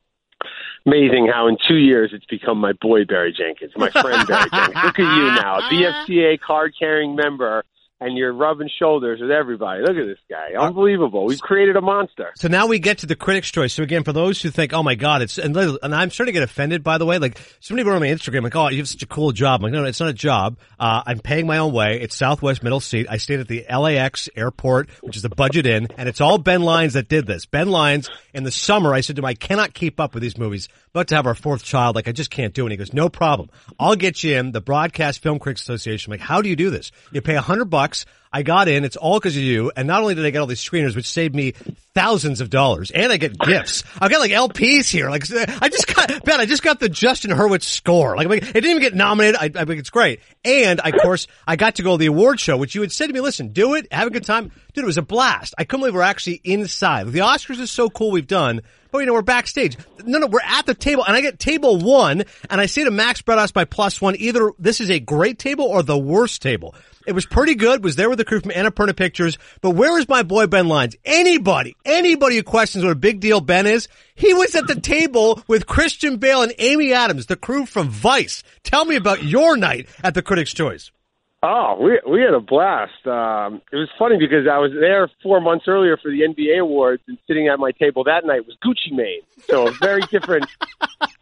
Amazing how in 2 years it's become my boy Barry Jenkins, my friend Barry Jenkins. Look at you now, BFCA card-carrying member, and you're rubbing shoulders with everybody. Look at this guy. Unbelievable. We've created a monster. So now we get to the Critics' Choice. So again, for those who think, oh my God, and I'm starting to get offended, by the way. Like, somebody wrote on my Instagram, like, oh, you have such a cool job. I'm like, no, it's not a job. I'm paying my own way. It's Southwest middle seat. I stayed at the LAX airport, which is the budget inn, and it's all Ben Lyons that did this. Ben Lyons, in the summer, I said to him, I cannot keep up with these movies. About to have our 4th child. Like, I just can't do it. And he goes, no problem. I'll get you in the Broadcast Film Critics Association. I'm like, how do you do this? You pay $100. I got in. It's all because of you. And not only did I get all these screeners, which saved me thousands of dollars, and I get gifts. I got like LPs here. Like, I just got the Justin Hurwitz score. Like, it didn't even get nominated. I think it's great. And of course, I got to go to the award show, which you had said to me, listen, do it, have a good time. Dude, it was a blast. I couldn't believe we're actually inside. The Oscars is so cool we've done. But, we're backstage. No, we're at the table, and I get table 1, and I say to Max Bredos by +1, either this is a great table or the worst table. It was pretty good, was there with the crew from Annapurna Pictures, but where is my boy Ben Lyons? Anybody who questions what a big deal Ben is, he was at the table with Christian Bale and Amy Adams, the crew from Vice. Tell me about your night at the Critics' Choice. Oh, we had a blast. It was funny because I was there 4 months earlier for the NBA awards, and sitting at my table that night was Gucci Mane. So a very different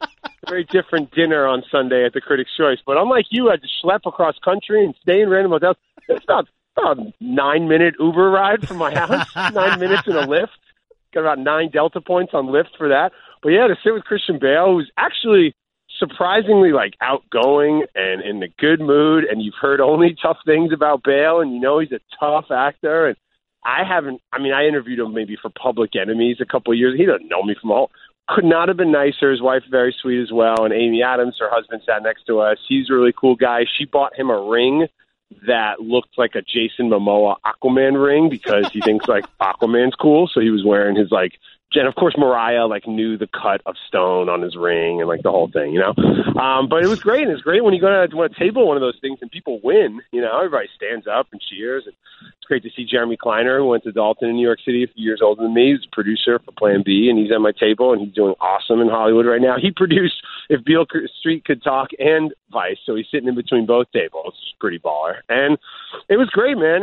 very different dinner on Sunday at the Critics' Choice. But unlike you, I had to schlep across country and stay in random hotels. It's about a 9-minute Uber ride from my house, 9 minutes in a Lyft. Got about 9 Delta points on Lyft for that. But yeah, to sit with Christian Bale, who's actually surprisingly like outgoing and in a good mood, and you've heard only tough things about Bale, and you know he's a tough actor. And I interviewed him maybe for Public Enemies a couple of years. He doesn't know me from all. Could not have been nicer. His wife very sweet as well, and Amy Adams, her husband, sat next to us. He's a really cool guy. She bought him a ring that looked like a Jason Momoa Aquaman ring because he thinks like Aquaman's cool, so he was wearing his like. And of course, Mariah like knew the cut of stone on his ring and like the whole thing, you know. But it was great. And it's great when you go to a table one of those things and people win. You know, everybody stands up and cheers. And it's great to see Jeremy Kleiner, who went to Dalton in New York City a few years older than me. He's a producer for Plan B, and he's at my table, and he's doing awesome in Hollywood right now. He produced If Beale Street Could Talk and Vice, so he's sitting in between both tables. It's pretty baller, and it was great, man.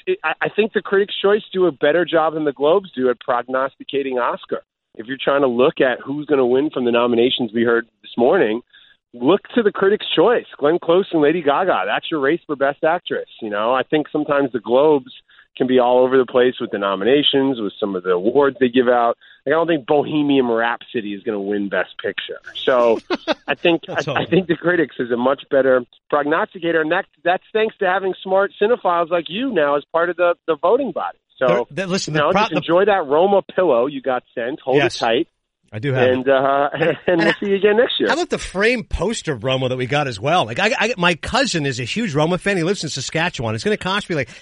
I think the Critics' Choice do a better job than the Globes do at prognosticating Oscar. If you're trying to look at who's going to win from the nominations we heard this morning, look to the Critics' Choice. Glenn Close and Lady Gaga. That's your race for Best Actress. You know, I think sometimes the Globes can be all over the place with the nominations, with some of the awards they give out. Like, I don't think Bohemian Rhapsody is going to win Best Picture. So I think the Critics is a much better prognosticator, and that's thanks to having smart cinephiles like you now as part of the voting body. So listen, just enjoy that Roma pillow you got sent. Hold it tight. I do have and we'll see you again next year. How about the framed poster of Roma that we got as well? Like, my cousin is a huge Roma fan. He lives in Saskatchewan. It's going to cost me like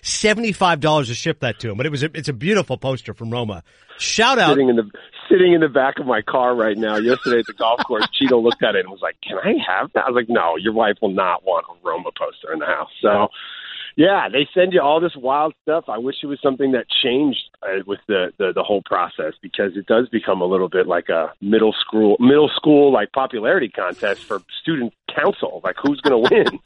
$75 to ship that to him, but it's a beautiful poster from Roma. Shout out. Sitting in the back of my car right now. Yesterday at the golf course, Cheeto looked at it and was like, "Can I have that?" I was like, "No, your wife will not want a Roma poster in the house." So. Yeah, they send you all this wild stuff. I wish it was something that changed with the whole process, because it does become a little bit like a middle school like popularity contest for student council. Like, who's going to win?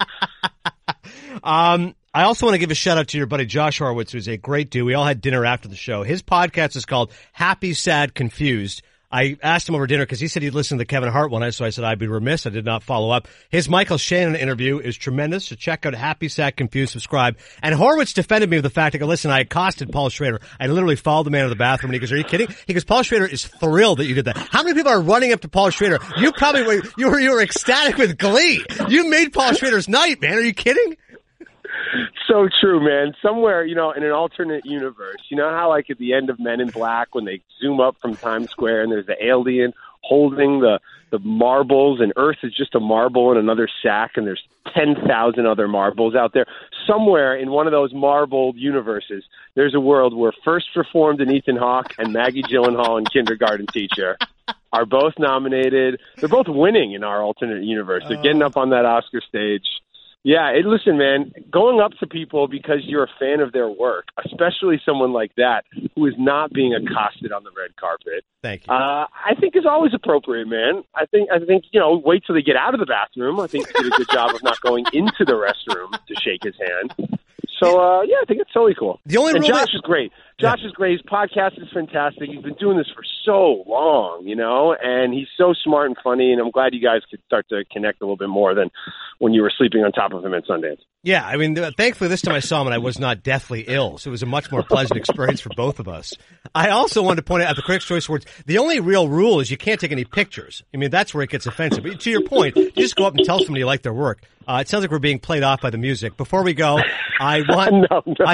I also want to give a shout out to your buddy Josh Horowitz, who's a great dude. We all had dinner after the show. His podcast is called Happy, Sad, Confused. I asked him over dinner because he said he'd listen to the Kevin Hart one, so I said I'd be remiss. I did not follow up. His Michael Shannon interview is tremendous, so check out Happy, Sad, Confused, subscribe. And Horowitz defended me with the fact that, listen, I accosted Paul Schrader. I literally followed the man to the bathroom, and he goes, "Are you kidding?" He goes, "Paul Schrader is thrilled that you did that." How many people are running up to Paul Schrader? You probably were, you were ecstatic with glee. You made Paul Schrader's night, man. Are you kidding? So true, man. Somewhere, in an alternate universe, you know how like at the end of Men in Black when they zoom up from Times Square and there's the alien holding the marbles, and Earth is just a marble in another sack, and there's 10,000 other marbles out there. Somewhere in one of those marbled universes, there's a world where First Reformed and Ethan Hawke and Maggie Gyllenhaal and Kindergarten Teacher are both nominated. They're both winning in our alternate universe. They're getting up on that Oscar stage. Yeah, listen, man, going up to people because you're a fan of their work, especially someone like that who is not being accosted on the red carpet. Thank you. I think is always appropriate, man. I think wait till they get out of the bathroom. I think he did a good job of not going into the restroom to shake his hand. So, I think it's totally cool. And Josh is great. Josh is great. His podcast is fantastic. He's been doing this for so long, and he's so smart and funny, and I'm glad you guys could start to connect a little bit more than when you were sleeping on top of him at Sundance. Yeah, I mean, thankfully this time I saw him and I was not deathly ill, so it was a much more pleasant experience for both of us. I also wanted to point out at the Critics' Choice Awards, the only real rule is you can't take any pictures. I mean, that's where it gets offensive. But to your point, you just go up and tell somebody you like their work. It sounds like we're being played off by the music. Before we go, I want...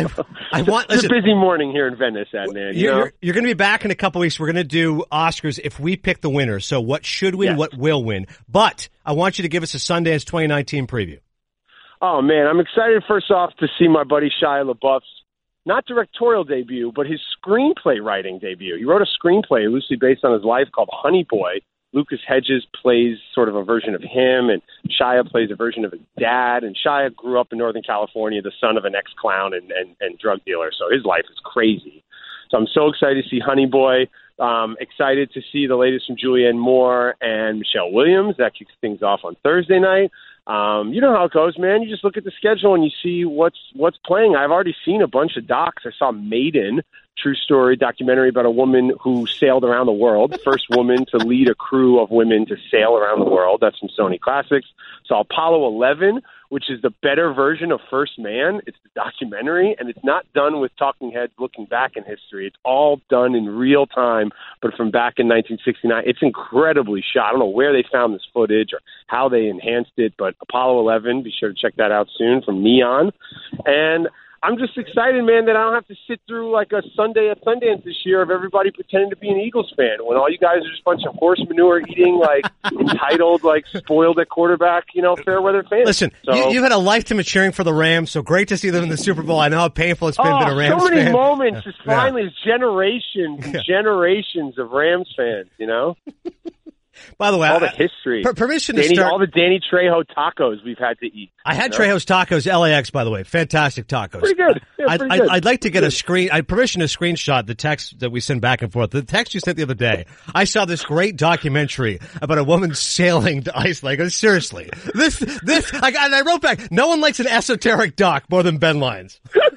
I want... It's a busy morning here in Venice, Adnan. You're going to be back in a couple weeks. We're going to do Oscars if we pick the winners. So what should win, what will win. But I want you to give us a Sundance 2019 preview. Oh, man, I'm excited, first off, to see my buddy Shia LaBeouf's not directorial debut, but his screenplay writing debut. He wrote a screenplay loosely based on his life called Honey Boy. Lucas Hedges plays sort of a version of him, and Shia plays a version of his dad. And Shia grew up in Northern California, the son of an ex-clown and drug dealer, so his life is crazy. So I'm so excited to see Honey Boy. Excited to see the latest from Julianne Moore and Michelle Williams. That kicks things off on Thursday night. You know how it goes, man. You just look at the schedule and you see what's playing. I've already seen a bunch of docs. I saw Maiden, true story documentary about a woman who sailed around the world, first woman to lead a crew of women to sail around the world. That's from Sony Classics. So Apollo 11, which is the better version of First Man. It's the documentary, and it's not done with talking heads looking back in history. It's all done in real time, but from back in 1969. It's incredibly shot. I don't know where they found this footage or how they enhanced it, but Apollo 11, be sure to check that out soon, from Neon. And I'm just excited, man, that I don't have to sit through like a Sunday at Sundance this year of everybody pretending to be an Eagles fan when all you guys are just a bunch of horse manure eating, like entitled, like spoiled at quarterback, fair weather fans. Listen, you've had a lifetime of cheering for the Rams, so great to see them in the Super Bowl. I know how painful it's been being a Rams fan. So many moments. Just finally, it's generations and generations of Rams fans, By the way, all the history. Permission to start. All the Danny Trejo tacos we've had to eat. I had Trejo's tacos, LAX, by the way. Fantastic tacos. Pretty good. Yeah, pretty good. I'd like to get permission to screenshot the text that we send back and forth. The text you sent the other day. I saw this great documentary about a woman sailing to Iceland. Seriously. And I wrote back, no one likes an esoteric doc more than Ben Lyons.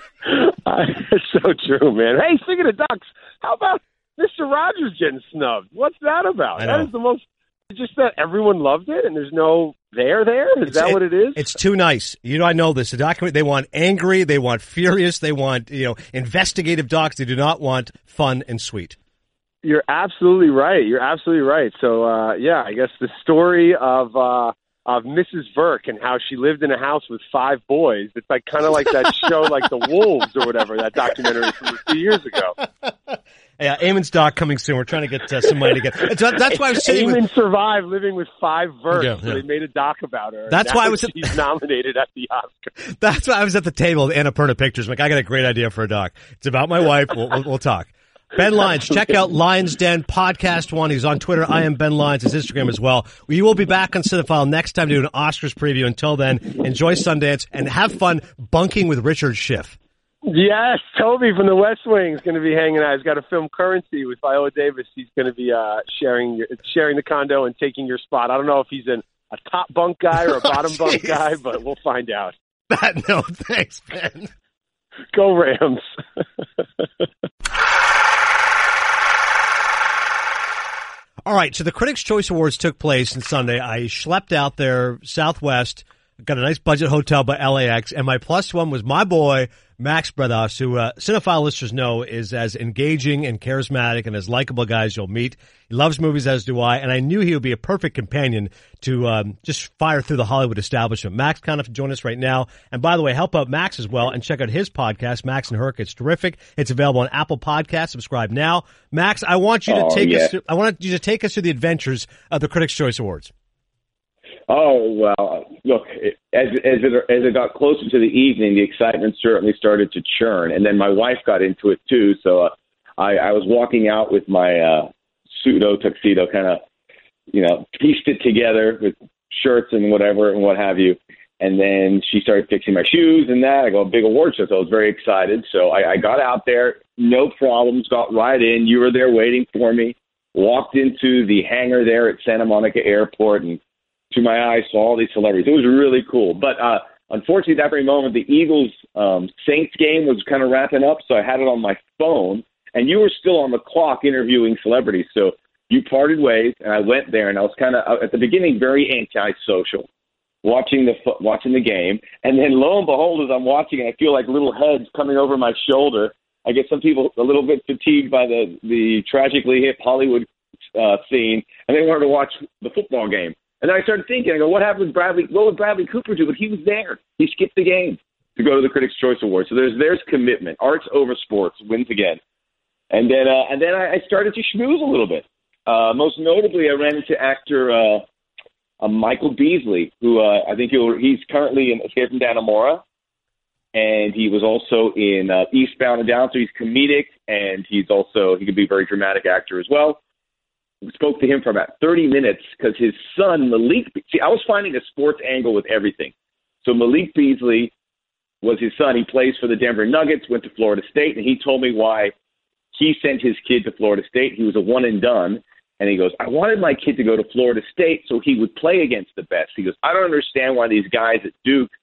It's so true, man. Hey, speaking of docs, how about Mr. Rogers getting snubbed? What's that about? That is the most... Just that everyone loved it, and there's no there. Is that what it is? It's too nice. I know this. The document, they want angry, they want furious, they want, investigative docs. They do not want fun and sweet. You're absolutely right. So, I guess the story of Mrs. Burke and how she lived in a house with 5 boys. It's like kind of like that show, like The Wolves or whatever, that documentary from a few years ago. Yeah, Eamon's doc coming soon. We're trying to get some money to get. That's why I was saying. Eamon survived living with 5 Burks. So they made a doc about her. That's why she's nominated at the Oscar. That's why I was at the table with Annapurna Pictures. I got a great idea for a doc. It's about my wife. We'll talk. Ben Lyons, check out Lyons Den Podcast 1. He's on Twitter. I am Ben Lyons. His Instagram as well. We will be back on Cinephile next time to do an Oscars preview. Until then, enjoy Sundance and have fun bunking with Richard Schiff. Yes, Toby from the West Wing is going to be hanging out. He's got a film Currency with Viola Davis. He's going to be sharing the condo and taking your spot. I don't know if he's a top bunk guy or a bottom bunk guy, but we'll find out. No, thanks, Ben. Go Rams. All right, so the Critics' Choice Awards took place on Sunday. I schlepped out there Southwest, got a nice budget hotel by LAX, and my plus one was my boy, Max Bredos, who Cinephile listeners know is as engaging and charismatic and as likable guy as you'll meet. He loves movies, as do I, and I knew he would be a perfect companion to just fire through the Hollywood establishment. Max Conniff join us right now. And by the way, help out Max as well and check out his podcast, Max and Herc. It's terrific. It's available on Apple Podcasts. Subscribe now. Max, I want you to take us through the adventures of the Critics' Choice Awards. Oh, well, look, as it got closer to the evening, the excitement certainly started to churn. And then my wife got into it, too. So I was walking out with my pseudo tuxedo, kind of, pieced it together with shirts and whatever and what have you. And then she started fixing my shoes and that. I go, big award show. So I was very excited. So I got out there, no problems, got right in. You were there waiting for me, walked into the hangar there at Santa Monica Airport, and to my eyes, saw all these celebrities. It was really cool. But unfortunately, at that very moment, the Eagles-Saints game was kind of wrapping up, so I had it on my phone, and you were still on the clock interviewing celebrities. So you parted ways, and I went there, and I was kind of, at the beginning, very antisocial, watching the game. And then, lo and behold, as I'm watching it, I feel like little heads coming over my shoulder. I get some people a little bit fatigued by the tragically hip Hollywood scene, and they wanted to watch the football game. And then I started thinking, I go, what happened with Bradley? What would Bradley Cooper do? But he was there. He skipped the game to go to the Critics' Choice Awards. So there's commitment. Arts over sports wins again. And then I started to schmooze a little bit. Most notably, I ran into actor Michael Beasley, who I think he's currently in Escape from Dannemora, and he was also in Eastbound and Down. So he's comedic, and he could be a very dramatic actor as well. Spoke to him for about 30 minutes because his son, Malik, I was finding a sports angle with everything. So Malik Beasley was his son. He plays for the Denver Nuggets, went to Florida State, and he told me why he sent his kid to Florida State. He was a one and done. And he goes, I wanted my kid to go to Florida State so he would play against the best. He goes, I don't understand why these guys at Duke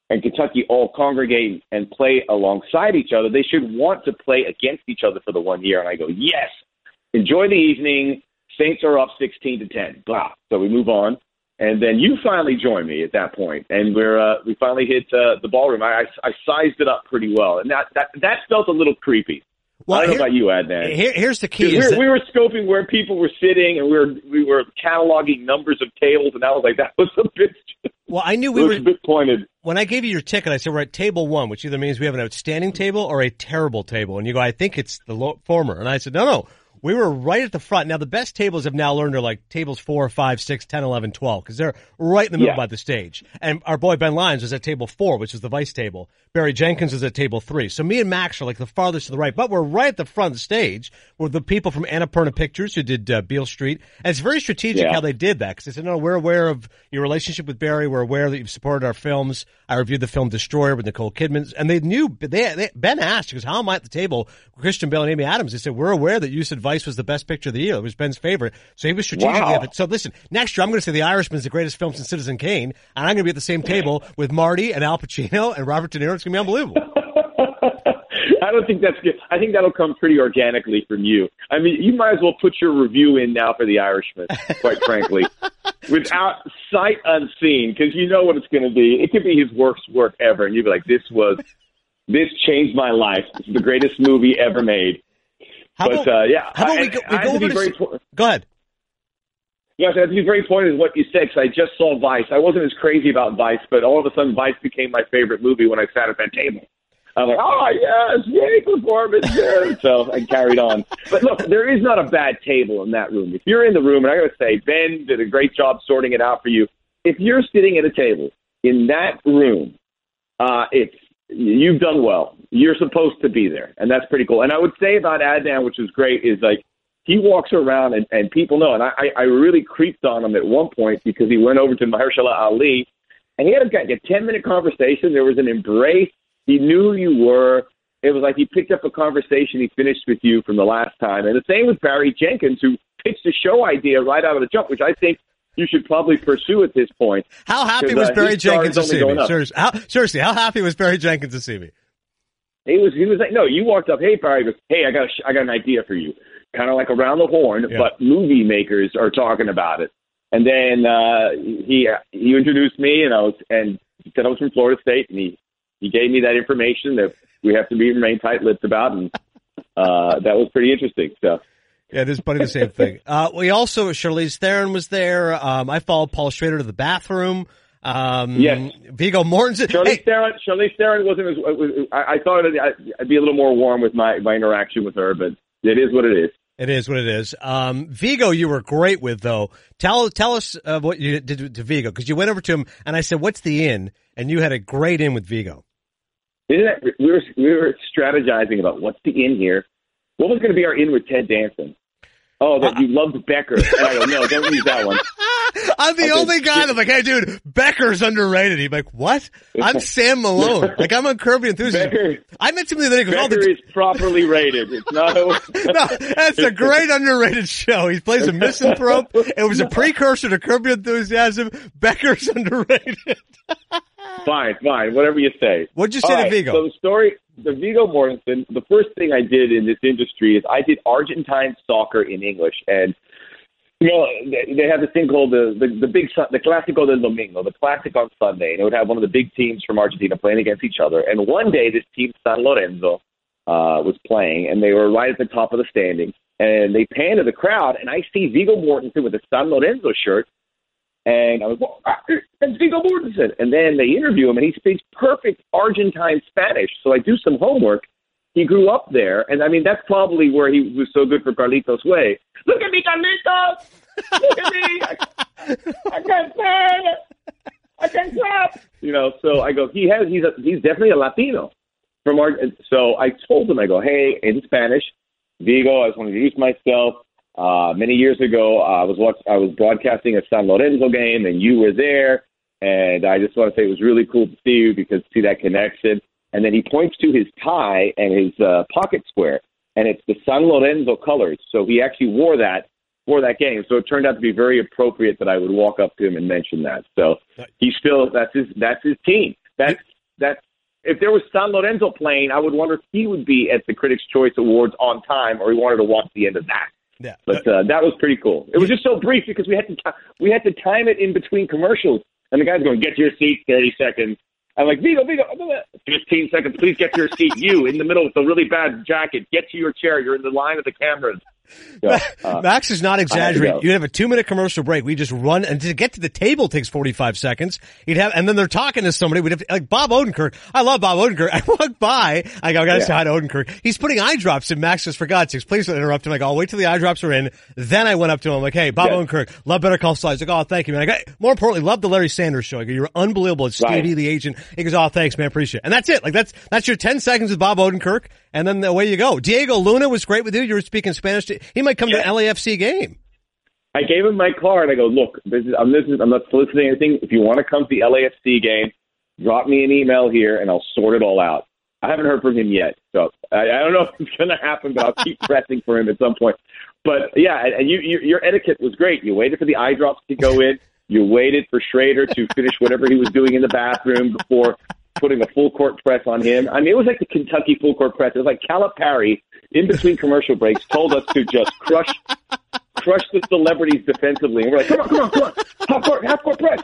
and Kentucky all congregate and play alongside each other, they should want to play against each other for the 1 year. And I go, yes, enjoy the evening. Saints are up 16-10. Blah. So we move on. And then you finally join me at that point, and we finally hit the ballroom. I sized it up pretty well, and that felt a little creepy. Well, I don't know about you, Adnan. Here's the key: we were scoping where people were sitting, and we were cataloging numbers of tables, and I was like, that was a bit. Well, I knew we were a bit pointed. When I gave you your ticket, I said we're at table 1, which either means we have an outstanding table or a terrible table, and you go, I think it's the former, and I said, no. We were right at the front. Now, the best tables have now learned are like tables 4, 5, 6, 10, 11, 12, because they're right in the middle by the stage. And our boy Ben Lyons was at table 4, which is the vice table. Barry Jenkins is at table 3. So me and Max are like the farthest to the right, but we're right at the front of the stage with the people from Annapurna Pictures who did Beale Street. And it's very strategic how they did that, because they said, no, we're aware of your relationship with Barry. We're aware that you've supported our films. I reviewed the film Destroyer with Nicole Kidman. And they knew, Ben asked, he goes, how am I at the table with Christian Bale and Amy Adams? They said, we're aware that you said Vice was the best picture of the year. It was Ben's favorite. So he was strategic. So listen, next year I'm going to say The Irishman is the greatest film since Citizen Kane, and I'm going to be at the same table with Marty and Al Pacino and Robert De Niro. It's going to be unbelievable. I don't think that's good. I think that'll come pretty organically from you. I mean, you might as well put your review in now for The Irishman, quite frankly, without sight unseen, because you know what it's going to be. It could be his worst work ever, and you'd be like, this changed my life. This is the greatest movie ever made. How about we go over to... Go ahead. Yes, I have to be very pointed in what you said, because I just saw Vice. I wasn't as crazy about Vice, but all of a sudden Vice became my favorite movie when I sat at that table. I'm like, oh, yes, yay, performance. Yeah. So I carried on. But look, there is not a bad table in that room. If you're in the room, and I got to say, Ben did a great job sorting it out for you. If you're sitting at a table in that room, you've done well. You're supposed to be there, and that's pretty cool. And I would say about Adnan, which is great, is like he walks around and people know. And I really creeped on him at one point because he went over to Mahershala Ali, and he had a 10-minute conversation. There was an embrace. He knew who you were. It was like he picked up a conversation he finished with you from the last time. And the same with Barry Jenkins, who pitched a show idea right out of the jump, which I think you should probably pursue at this point. How happy was Barry Jenkins to see me? Seriously, how happy was Barry Jenkins to see me? He was like, no, you walked up, hey, Barry, goes, hey, I got an idea for you. Kind of like around the horn, but movie makers are talking about it. And then he introduced me, and he said I was from Florida State, and he gave me that information that we have to remain tight-lipped about, and that was pretty interesting. So. Yeah, it is funny, the same thing. We also, Charlize Theron was there. I followed Paul Schrader to the bathroom. Yes. Viggo Mortensen. Charlize Theron wasn't as, I thought I'd be a little more warm with my interaction with her, but it is what it is. It is what it is. Viggo, you were great with, though. Tell us what you did to Viggo, because you went over to him, and I said, what's the in? And you had a great in with Viggo. We were strategizing about what's the in here. What was going to be our in with Ted Danson? Oh, that you loved Becker. And I go, no, don't use that one. I'm the only guy that's like, hey, dude, Becker's underrated. He's like, what? I'm Sam Malone. Like, I'm on Curb Your Enthusiasm. I met somebody the other day. Becker is properly rated. It's not no, that's a great underrated show. He plays a misanthrope. It was a precursor to Curb Your Enthusiasm. Becker's underrated. Fine. Whatever you say. What'd you say to Viggo? So the Viggo Mortensen, the first thing I did in this industry is I did Argentine soccer in English. And, they have this thing called the Clásico del Domingo, the classic on Sunday. And it would have one of the big teams from Argentina playing against each other. And one day this team, San Lorenzo, was playing, and they were right at the top of the standing. And they pan to the crowd, and I see Viggo Mortensen with a San Lorenzo shirt. And I was, well, that's Viggo Mortensen. And then they interview him, and he speaks perfect Argentine Spanish. So I do some homework. He grew up there, and I mean, that's probably where he was so good for Carlitos Way. Look at me, Carlitos! Look at me! I can't stand it! I can't clap! So I go, he's definitely a Latino. So I told him, I go, hey, in Spanish, Viggo, I just want to introduce myself. Many years ago, I was broadcasting a San Lorenzo game, and you were there, and I just want to say it was really cool to see you because see that connection. And then he points to his tie and his pocket square, and it's the San Lorenzo colors. So he actually wore that for that game. So it turned out to be very appropriate that I would walk up to him and mention that. So he's still that's his team. That's if there was San Lorenzo playing, I would wonder if he would be at the Critics' Choice Awards on time, or he wanted to watch the end of that. Yeah, but that was pretty cool. It was just so brief because we had to time it in between commercials, and the guy's going, "Get to your seat, 30 seconds." I'm like, Vigo, 15 seconds, please get to your seat. You, in the middle with a really bad jacket, get to your chair. You're in the line of the cameras. So, Max is not exaggerating. You'd have a 2-minute commercial break. We just run, and to get to the table takes 45 seconds. And then they're talking to somebody. We'd have to, like Bob Odenkirk. I love Bob Odenkirk. I walk by. I go, I gotta say hi to Odenkirk. He's putting eye drops in. Max says, for God's sakes, please don't interrupt him. I go, I'll wait till the eye drops are in. Then I went up to him. I'm like, hey, Bob Odenkirk, love Better Call Saul. He's like, oh, thank you, man. I go, more importantly, love the Larry Sanders Show. I go, you're unbelievable. It's Stevie, the agent. He goes, oh, thanks, man. Appreciate it. And that's it. Like, that's your 10 seconds with Bob Odenkirk. And then away you go. Diego Luna was great with you. You were speaking Spanish. He might come to an LAFC game. I gave him my card. I go, look, I'm not soliciting anything. If you want to come to the LAFC game, drop me an email here, and I'll sort it all out. I haven't heard from him yet, so I don't know if it's going to happen, but I'll keep pressing for him at some point. But, yeah, and your etiquette was great. You waited for the eye drops to go in. You waited for Schrader to finish whatever he was doing in the bathroom before putting a full court press on him. I mean, it was like the Kentucky full court press. It was like Calipari, in between commercial breaks, told us to just crush the celebrities defensively. And we're like, come on. Half court press.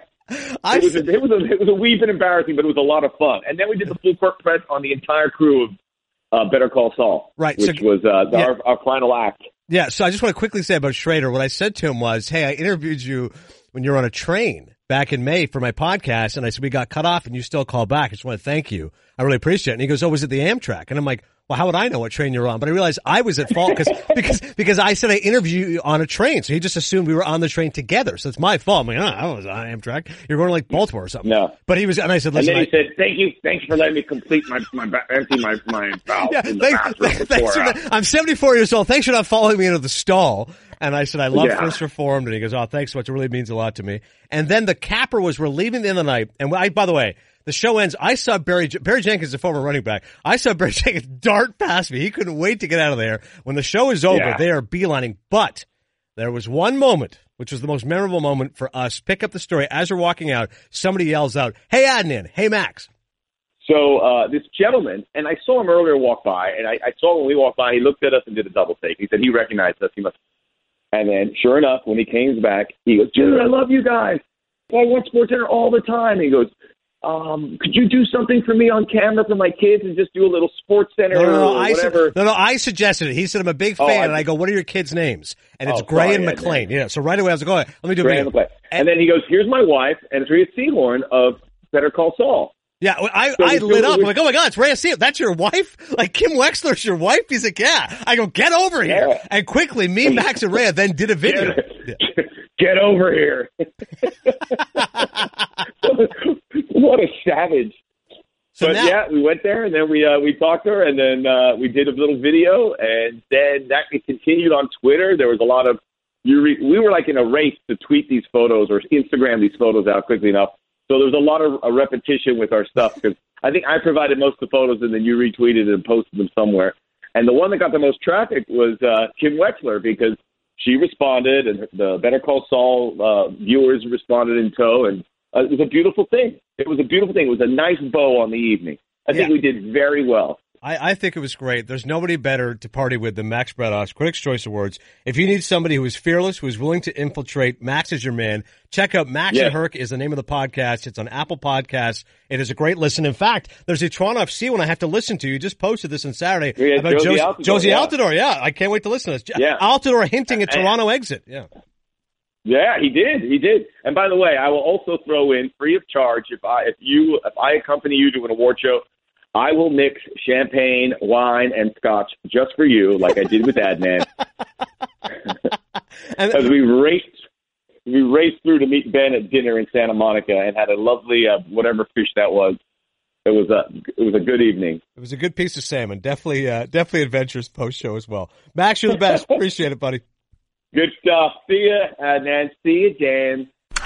It was a wee bit embarrassing, but it was a lot of fun. And then we did the full court press on the entire crew of Better Call Saul, right? Which was our final act. Yeah, so I just want to quickly say about Schrader, what I said to him was, hey, I interviewed you when you were on a train back in May for my podcast, and I said, we got cut off, and you still called back. I just want to thank you. I really appreciate it. And he goes, oh, was it the Amtrak? And I'm like, well, how would I know what train you're on? But I realized I was at fault because I said I interviewed you on a train. So he just assumed we were on the train together. So it's my fault. I'm like, I was on Amtrak. You're going to like Baltimore or something. No. But he was, and I said, listen. And then he said, thank you. Thanks for letting me complete empty my bowels in the bathroom. I'm 74 years old. Thanks for not following me into the stall. And I said, I love First Reformed. And he goes, oh, thanks so much. It really means a lot to me. And then the capper was, we're leaving the end of the night. And by the way, the show ends. I saw Barry Jenkins, is a former running back. I saw Barry Jenkins dart past me. He couldn't wait to get out of there. When the show is over, they are beelining. But there was one moment, which was the most memorable moment for us. Pick up the story. As we're walking out, somebody yells out, hey, Adnan. Hey, Max. So this gentleman, and I saw him earlier walk by, and I saw when we walked by, he looked at us and did a double take. He said he recognized us. He must. And then, sure enough, when he came back, he goes, dude, I love you guys. I watch SportsCenter all the time. He goes, could you do something for me on camera for my kids and just do a little SportsCenter or whatever? I suggested it. He said, I'm a big fan. And I go, what are your kids' names? And it's Gray and McLean. Yeah. So right away I was like, go ahead. Let me do Gray a video. And then he goes, here's my wife, and it's Rhea Seehorn of Better Call Saul. Yeah, I lit up. I'm like, oh my God, it's Rhea Seehorn. That's your wife? Like Kim Wexler's your wife? He's like, yeah. I go, get over here. Yeah. And quickly, me, Max, and Rhea then did a video. Get over here. What a savage. We went there, and then we talked to her, and then we did a little video, and then that continued on Twitter. There was a lot of we were like in a race to tweet these photos or Instagram these photos out quickly enough. So there was a lot of repetition with our stuff because I think I provided most of the photos, and then you retweeted and posted them somewhere. And the one that got the most traffic was Kim Wexler because she responded, and the Better Call Saul viewers responded in tow, and it was a beautiful thing. It was a nice bow on the evening. I think we did very well. I think it was great. There's nobody better to party with than Max Bredos, Critics' Choice Awards. If you need somebody who is fearless, who is willing to infiltrate, Max is your man. Check out Max and Herc is the name of the podcast. It's on Apple Podcasts. It is a great listen. In fact, there's a Toronto FC one I have to listen to. You just posted this on Saturday about Josie Altidore. Yeah, I can't wait to listen to this. Yeah. Altidore hinting at Toronto exit. Yeah. Yeah, he did. And by the way, I will also throw in free of charge if I accompany you to an award show, I will mix champagne, wine, and scotch just for you, like I did with Adnan. As we raced through to meet Ben at dinner in Santa Monica and had a lovely whatever fish that was. It was a good evening. It was a good piece of salmon. Definitely adventurous post show as well. Max, you're the best. Appreciate it, buddy. Good stuff. See ya, Adnan. See ya, James.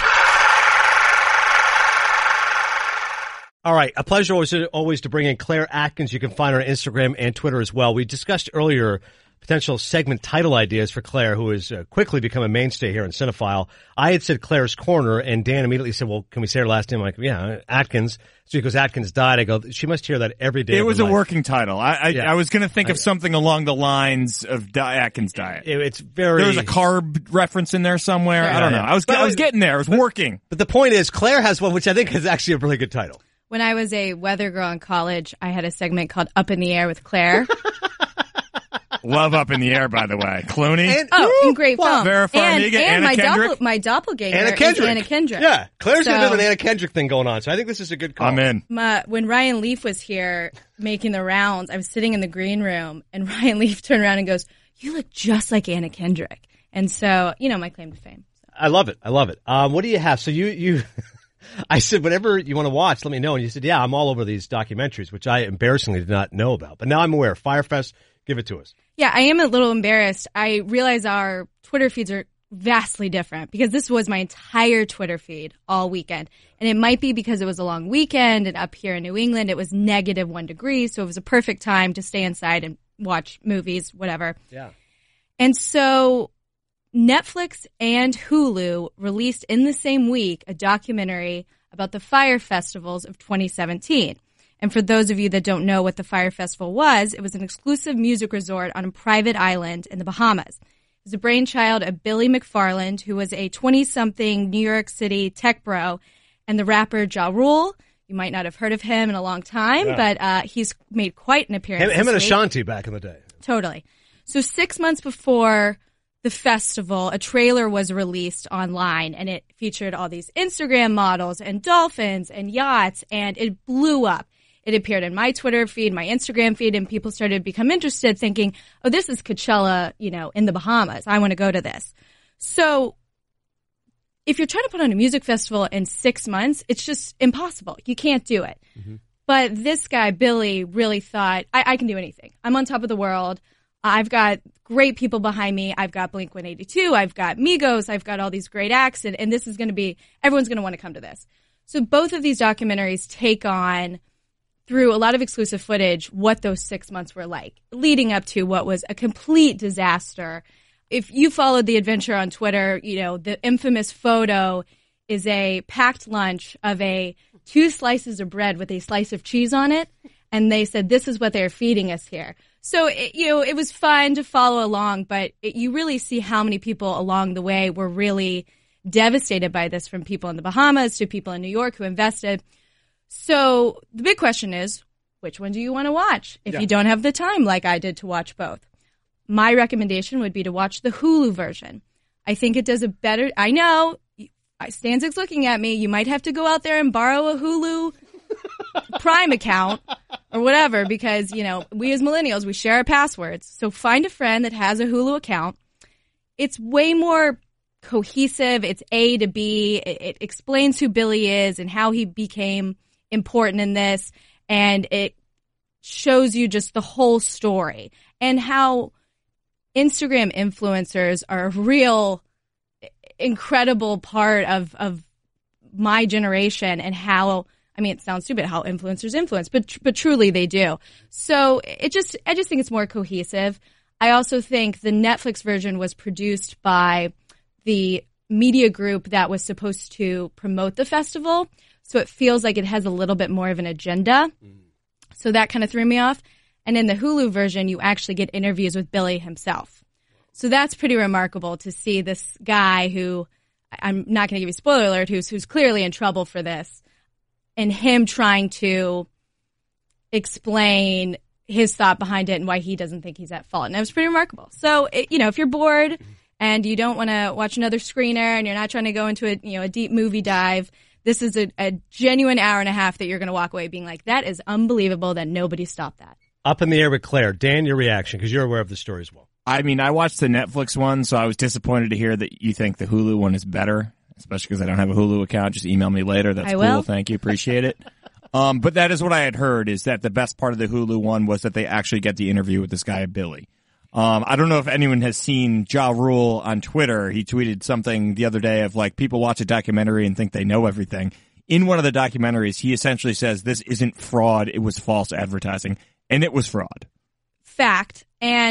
All right. A pleasure always to bring in Claire Atkins. You can find her on Instagram and Twitter as well. We discussed earlier potential segment title ideas for Claire, who has quickly become a mainstay here in Cinephile. I had said Claire's Corner, and Dan immediately said, well, can we say her last name? I'm like, yeah, Atkins. So because Atkins died, I go, she must hear that every day. It was a life. working title. I was going to think of something along the lines of Atkins diet. It's very... There was a carb reference in there somewhere. I don't know. I was getting there. It was working. But the point is, Claire has one, which I think is actually a really good title. When I was a weather girl in college, I had a segment called Up in the Air with Claire. Love Up in the Air, by the way. Clooney. And great film. Vera Farmiga, and Anna Kendrick. my doppelganger Anna Kendrick. is Anna Kendrick. Yeah. Claire's got a bit of an Anna Kendrick thing going on, so I think this is a good call. I'm in. When Ryan Leaf was here making the rounds, I was sitting in the green room, and Ryan Leaf turned around and goes, "You look just like Anna Kendrick." And so, my claim to fame. So. I love it. What do you have? So you I said, whatever you want to watch, let me know. And you said, yeah, I'm all over these documentaries, which I embarrassingly did not know about. But now I'm aware. Firefest, give it to us. Yeah, I am a little embarrassed. I realize our Twitter feeds are vastly different because this was my entire Twitter feed all weekend. And it might be because it was a long weekend, and up here in New England, it was -1 degree. So it was a perfect time to stay inside and watch movies, whatever. Yeah. And so Netflix and Hulu released in the same week a documentary about the Fire Festivals of 2017. And for those of you that don't know what the Fire Festival was, it was an exclusive music resort on a private island in the Bahamas. It was a brainchild of Billy McFarland, who was a 20-something New York City tech bro, and the rapper Ja Rule. You might not have heard of him in a long time, but he's made quite an appearance. Him and Ashanti back in the day. Totally. So 6 months before the festival, a trailer was released online, and it featured all these Instagram models and dolphins and yachts, and it blew up. It appeared in my Twitter feed, my Instagram feed, and people started to become interested, thinking, oh, this is Coachella, in the Bahamas. I want to go to this. So if you're trying to put on a music festival in 6 months, it's just impossible. You can't do it. Mm-hmm. But this guy, Billy, really thought, I can do anything. I'm on top of the world. I've got great people behind me. I've got Blink-182. I've got Migos. I've got all these great acts. And this is going to be, everyone's going to want to come to this. So both of these documentaries take on, through a lot of exclusive footage, what those 6 months were like, leading up to what was a complete disaster. If you followed the adventure on Twitter, the infamous photo is a packed lunch of 2 slices of bread with a slice of cheese on it. And they said, this is what they're feeding us here. So, it was fun to follow along, but you really see how many people along the way were really devastated by this, from people in the Bahamas to people in New York who invested. So the big question is, which one do you want to watch if you don't have the time like I did to watch both? My recommendation would be to watch the Hulu version. I think it does a better, I know, Stanzig's looking at me, you might have to go out there and borrow a Hulu Prime account or whatever, because, we as millennials, we share our passwords. So find a friend that has a Hulu account. It's way more cohesive. It's A to B. It explains who Billy is and how he became important in this. And it shows you just the whole story and how Instagram influencers are a real incredible part of my generation, and how, it sounds stupid how influencers influence, but truly they do. So I just think it's more cohesive. I also think the Netflix version was produced by the media group that was supposed to promote the festival. So it feels like it has a little bit more of an agenda. So that kind of threw me off. And in the Hulu version, you actually get interviews with Billy himself. So that's pretty remarkable to see this guy who, I'm not going to give you a spoiler alert, who's clearly in trouble for this, and him trying to explain his thought behind it and why he doesn't think he's at fault. And it was pretty remarkable. So, if you're bored and you don't want to watch another screener and you're not trying to go into a deep movie dive, this is a genuine hour and a half that you're going to walk away being like, that is unbelievable that nobody stopped that. Up in the Air with Claire. Dan, your reaction, because you're aware of the story as well. I watched the Netflix one, so I was disappointed to hear that you think the Hulu one is better, especially because I don't have a Hulu account. Just email me later. That's cool. Thank you. Appreciate it. But that is what I had heard, is that the best part of the Hulu one was that they actually get the interview with this guy, Billy. I don't know if anyone has seen Ja Rule on Twitter. He tweeted something the other day of people watch a documentary and think they know everything. In one of the documentaries, he essentially says this isn't fraud, it was false advertising. And it was fraud. Fact. And,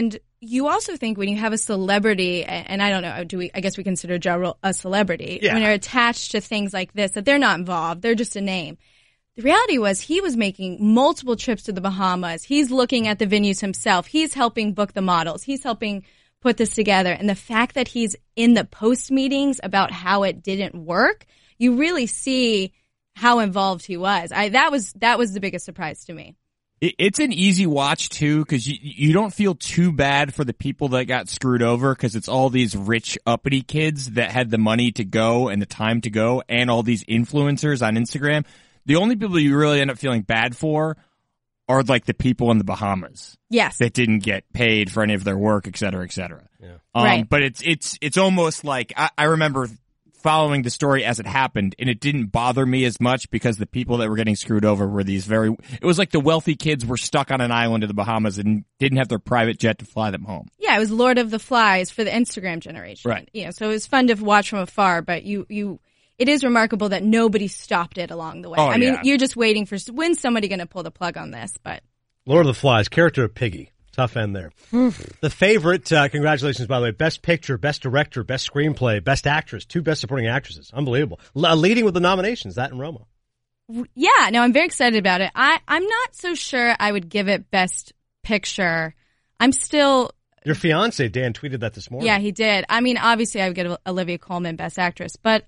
you also think when you have a celebrity, and I don't know, I guess we consider Ja Rule a celebrity, when they're attached to things like this, that they're not involved, they're just a name. The reality was he was making multiple trips to the Bahamas. He's looking at the venues himself. He's helping book the models. He's helping put this together. And the fact that he's in the post meetings about how it didn't work, you really see how involved he was. That was the biggest surprise to me. It's an easy watch too, because you don't feel too bad for the people that got screwed over, because it's all these rich uppity kids that had the money to go and the time to go, and all these influencers on Instagram. The only people you really end up feeling bad for are like the people in the Bahamas. Yes. That didn't get paid for any of their work, et cetera, et cetera. Yeah. Right. But it's almost like, I remember following the story as it happened, and it didn't bother me as much because the people that were getting screwed over were these it was like the wealthy kids were stuck on an island in the Bahamas and didn't have their private jet to fly them home. Yeah, it was Lord of the Flies for the Instagram generation. Right. Yeah, so it was fun to watch from afar, but it is remarkable that nobody stopped it along the way. Oh, I mean, yeah. you're just waiting for when's somebody going to pull the plug on this, but Lord of the Flies, character of Piggy. Tough end there. The favorite, congratulations, by the way, best picture, best director, best screenplay, best actress, 2 best supporting actresses. Unbelievable. Leading with the nominations, that and Roma. yeah, no, I'm very excited about it. I'm not so sure I would give it best picture. I'm still... Your fiance, Dan, tweeted that this morning. Yeah, he did. I mean, obviously I would get Olivia Colman best actress, but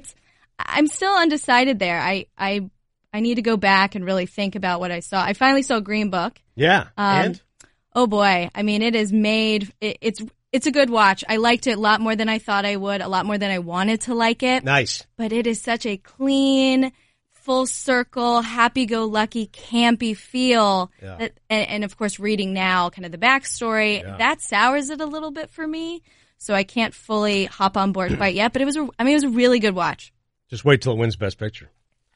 I'm still undecided there. I need to go back and really think about what I saw. I finally saw Green Book. Yeah, and? Oh boy. I mean, it is made, it's a good watch. I liked it a lot more than I thought I would, a lot more than I wanted to like it. Nice. But it is such a clean, full circle, happy-go-lucky, campy feel. Yeah. That, and of course, reading now kind of the backstory, that sours it a little bit for me. So I can't fully hop on board quite yet, but it was a really good watch. Just wait till it wins Best Picture.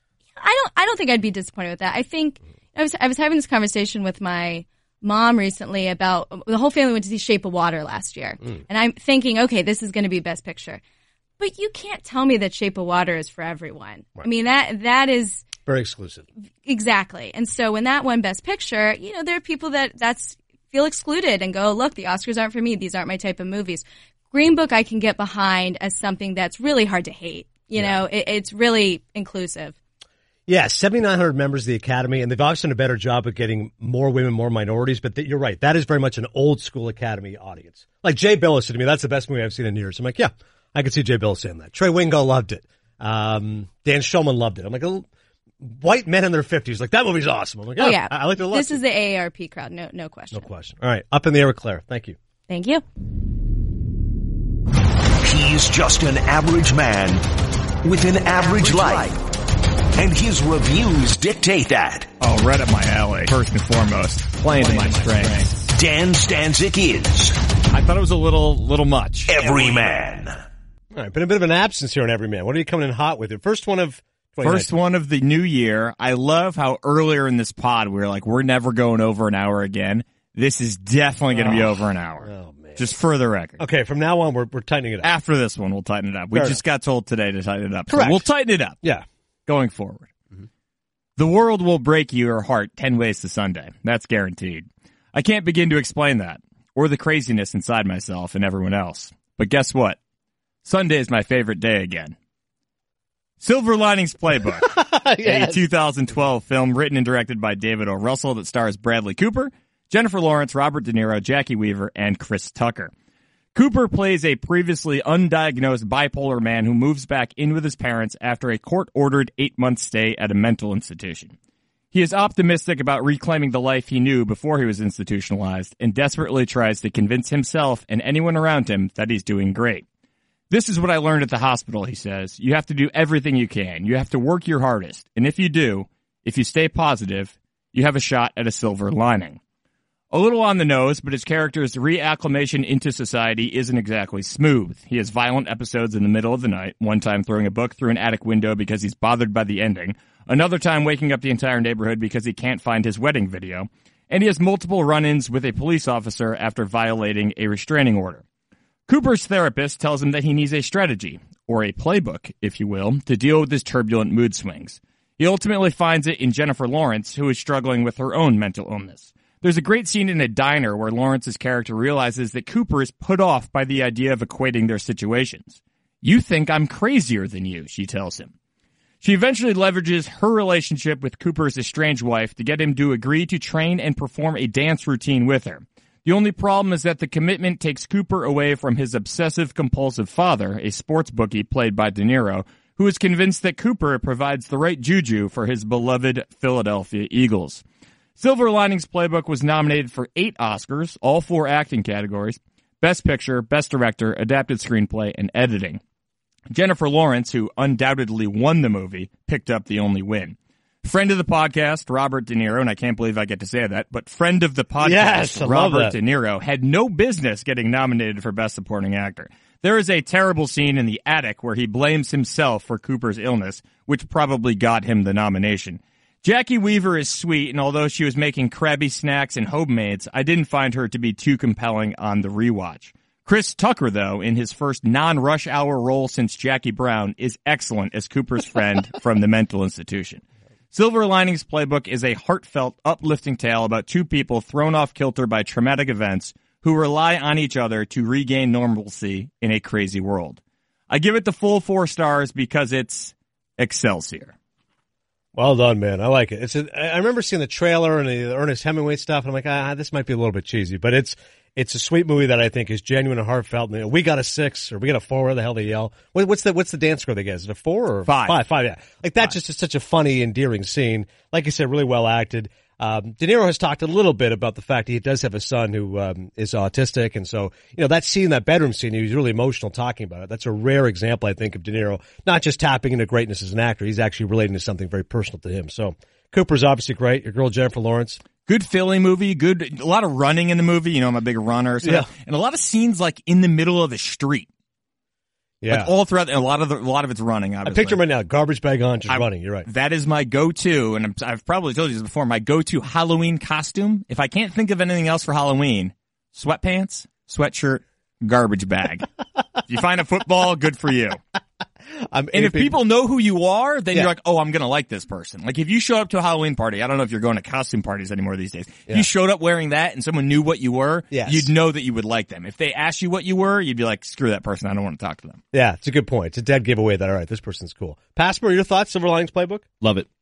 I don't think I'd be disappointed with that. I think I was having this conversation with my mom recently about the whole family went to see Shape of Water last year. And I'm thinking, okay, this is going to be Best Picture. But you can't tell me that Shape of Water is for everyone. Right. I mean, that is very exclusive. Exactly. And so when that won Best Picture, there are people that's feel excluded and go, look, the Oscars aren't for me. These aren't my type of movies. Green Book I can get behind as something that's really hard to hate. It's really inclusive. Yeah, 7,900 members of the Academy, and they've obviously done a better job of getting more women, more minorities, but you're right. That is very much an old school Academy audience. Like Jay Billis said to me, that's the best movie I've seen in years. I'm like, yeah, I could see Jay Billis saying that. Trey Wingo loved it. Dan Shulman loved it. I'm like, white men in their 50s, like, that movie's awesome. I'm like, oh yeah, I liked it a lot. This is the AARP crowd, no question. No question. All right, up in the air with Claire. Thank you. Thank you. He's just an average man with an average life. And his reviews dictate that. Oh, right up my alley. First and foremost, playing to my strengths. Dan Stanzik is. I thought it was a little much. Everyman. All right, been a bit of an absence here on Everyman. What are you coming in hot with? Your first one of 2019. First one of the new year. I love how earlier in this pod we were like, we're never going over an hour again. This is definitely going to be over an hour. Oh, man. Just for the record. Okay, from now on, we're tightening it up. After this one, we'll tighten it up. We Fair just got told today to tighten it up. Correct. So we'll tighten it up. Yeah. Going forward. The world will break your heart 10 ways to Sunday. That's guaranteed. I can't begin to explain that, or the craziness inside myself and everyone else. But guess what? Sunday is my favorite day again. Silver Linings Playbook, Yes. a 2012 film written and directed by David O. Russell that stars Bradley Cooper, Jennifer Lawrence, Robert De Niro, Jackie Weaver, and Chris Tucker. Cooper plays a previously undiagnosed bipolar man who moves back in with his parents after a court-ordered 8-month stay at a mental institution. He is optimistic about reclaiming the life he knew before he was institutionalized and desperately tries to convince himself and anyone around him that he's doing great. This is what I learned at the hospital, he says. You have to do everything you can. You have to work your hardest. And if you do, if you stay positive, you have a shot at a silver lining. A little on the nose, but his character's reacclimation into society isn't exactly smooth. He has violent episodes in the middle of the night, one time throwing a book through an attic window because he's bothered by the ending, another time waking up the entire neighborhood because he can't find his wedding video, and he has multiple run-ins with a police officer after violating a restraining order. Cooper's therapist tells him that he needs a strategy, or a playbook, if you will, to deal with his turbulent mood swings. He ultimately finds it in Jennifer Lawrence, who is struggling with her own mental illness. There's a great scene in a diner where Lawrence's character realizes that Cooper is put off by the idea of equating their situations. You think I'm crazier than you, she tells him. She eventually leverages her relationship with Cooper's estranged wife to get him to agree to train and perform a dance routine with her. The only problem is that the commitment takes Cooper away from his obsessive-compulsive father, a sports bookie played by De Niro, who is convinced that Cooper provides the right juju for his beloved Philadelphia Eagles. Silver Linings Playbook was nominated for 8 Oscars, all 4 acting categories: Best Picture, Best Director, Adapted Screenplay, and Editing. Jennifer Lawrence, who undoubtedly won the movie, picked up the only win. Friend of the podcast, Robert De Niro, and I can't believe I get to say that, but friend of the podcast, yes, Robert De Niro, had no business getting nominated for Best Supporting Actor. There is a terrible scene in the attic where he blames himself for Cooper's illness, which probably got him the nomination. Jackie Weaver is sweet, and although she was making crabby snacks and homemades, I didn't find her to be too compelling on the rewatch. Chris Tucker, though, in his first non-Rush Hour role since Jackie Brown, is excellent as Cooper's friend from the mental institution. Silver Linings Playbook is a heartfelt, uplifting tale about 2 people thrown off kilter by traumatic events who rely on each other to regain normalcy in a crazy world. I give it the full 4 stars because it's Excelsior. Well done, man. I like it. I remember seeing the trailer and the Ernest Hemingway stuff, and I'm like, this might be a little bit cheesy, but it's a sweet movie that I think is genuine and heartfelt. And, we got a 6 or we got a 4. Where the hell they yell? What's the dance score they get? Is it a 4 or 5? 5, yeah. Like that just is such a funny, endearing scene. Like you said, really well acted. De Niro has talked a little bit about the fact he does have a son who is autistic, and so that scene, that bedroom scene, he was really emotional talking about it. That's a rare example, I think, of De Niro not just tapping into greatness as an actor; he's actually relating to something very personal to him. So Cooper's obviously great. Your girl Jennifer Lawrence. Good Philly movie, a lot of running in the movie. I'm a big runner, so and a lot of scenes like in the middle of the street. Yeah, like all throughout, and a lot of it's running. Obviously. I picture him right now, garbage bag on, just running. You're right. That is my go-to, and I've probably told you this before. My go-to Halloween costume. If I can't think of anything else for Halloween, sweatpants, sweatshirt, garbage bag. If you find a football, good for you. If people know who you are, then you're like, oh, I'm going to like this person. Like if you showed up to a Halloween party, I don't know if you're going to costume parties anymore these days. If you showed up wearing that and someone knew what you were, you'd know that you would like them. If they asked you what you were, you'd be like, screw that person. I don't want to talk to them. Yeah, it's a good point. It's a dead giveaway that, all right, this person's cool. Passmore, your thoughts? Silver Linings Playbook? Love it.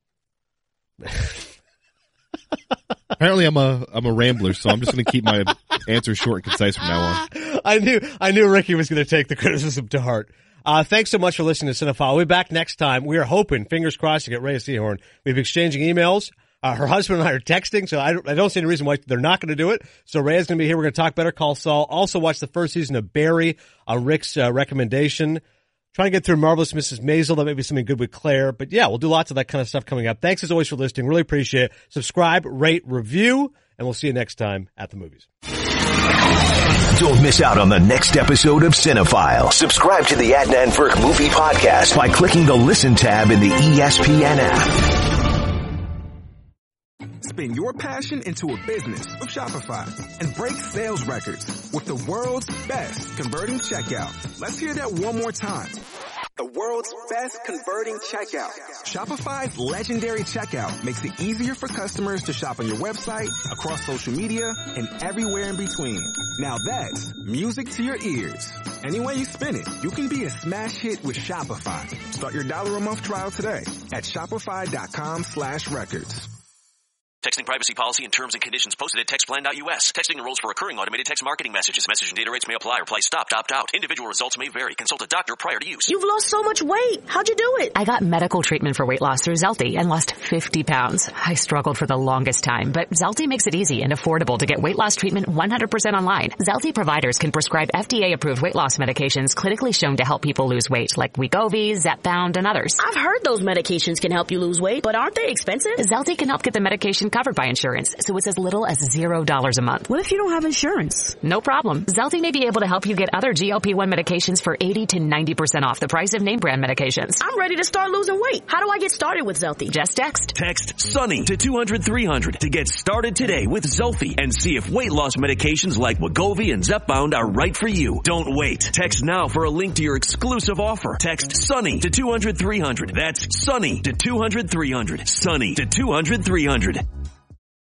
Apparently I'm a rambler, so I'm just going to keep my answer short and concise from now on. I knew Ricky was going to take the criticism to heart. Thanks so much for listening to Cinephile. We'll be back next time. We are hoping, fingers crossed, to get Rhea Seahorn. We've been exchanging emails. Her husband and I are texting, so I don't see any reason why they're not going to do it. So Rhea's going to be here. We're going to talk Better Call Saul. Also watch the first season of Barry, Rick's recommendation. Trying to get through Marvelous Mrs. Maisel. That may be something good with Claire. But yeah, we'll do lots of that kind of stuff coming up. Thanks as always for listening. Really appreciate it. Subscribe, rate, review, and we'll see you next time at the movies. Don't miss out on the next episode of Cinephile. Subscribe to the Adnan Virk Movie Podcast by clicking the Listen tab in the ESPN app. Spin your passion into a business with Shopify and break sales records with the world's best converting checkout. Let's hear that one more time. The world's best converting checkout. Shopify's legendary checkout makes it easier for customers to shop on your website, across social media, and everywhere in between. Now that's music to your ears. Any way you spin it, you can be a smash hit with Shopify. Start your $1-a-month trial today at shopify.com/records. Texting privacy policy and terms and conditions posted at textplan.us. Texting enrolls for recurring automated text marketing messages. Message and data rates may apply. Reply stopped, opt out. Individual results may vary. Consult a doctor prior to use. You've lost so much weight. How'd you do it? I got medical treatment for weight loss through Zelty and lost 50 pounds. I struggled for the longest time, but Zelty makes it easy and affordable to get weight loss treatment 100% online. Zelty providers can prescribe FDA-approved weight loss medications clinically shown to help people lose weight, like Wegovy, Zepbound, and others. I've heard those medications can help you lose weight, but aren't they expensive? Zelty can help get the medication covered by insurance, so it's as little as $0 a month. What if you don't have insurance? No problem. Zelty may be able to help you get other GLP-1 medications for 80 to 90% off the price of name brand medications. I'm ready to start losing weight. How do I get started with Zelty? Just text. Text SUNNY to 200-300 to get started today with Zelty and see if weight loss medications like Wegovy and Zepbound are right for you. Don't wait. Text now for a link to your exclusive offer. Text SUNNY to 200-300. That's SUNNY to 200-300. SUNNY to 200-300.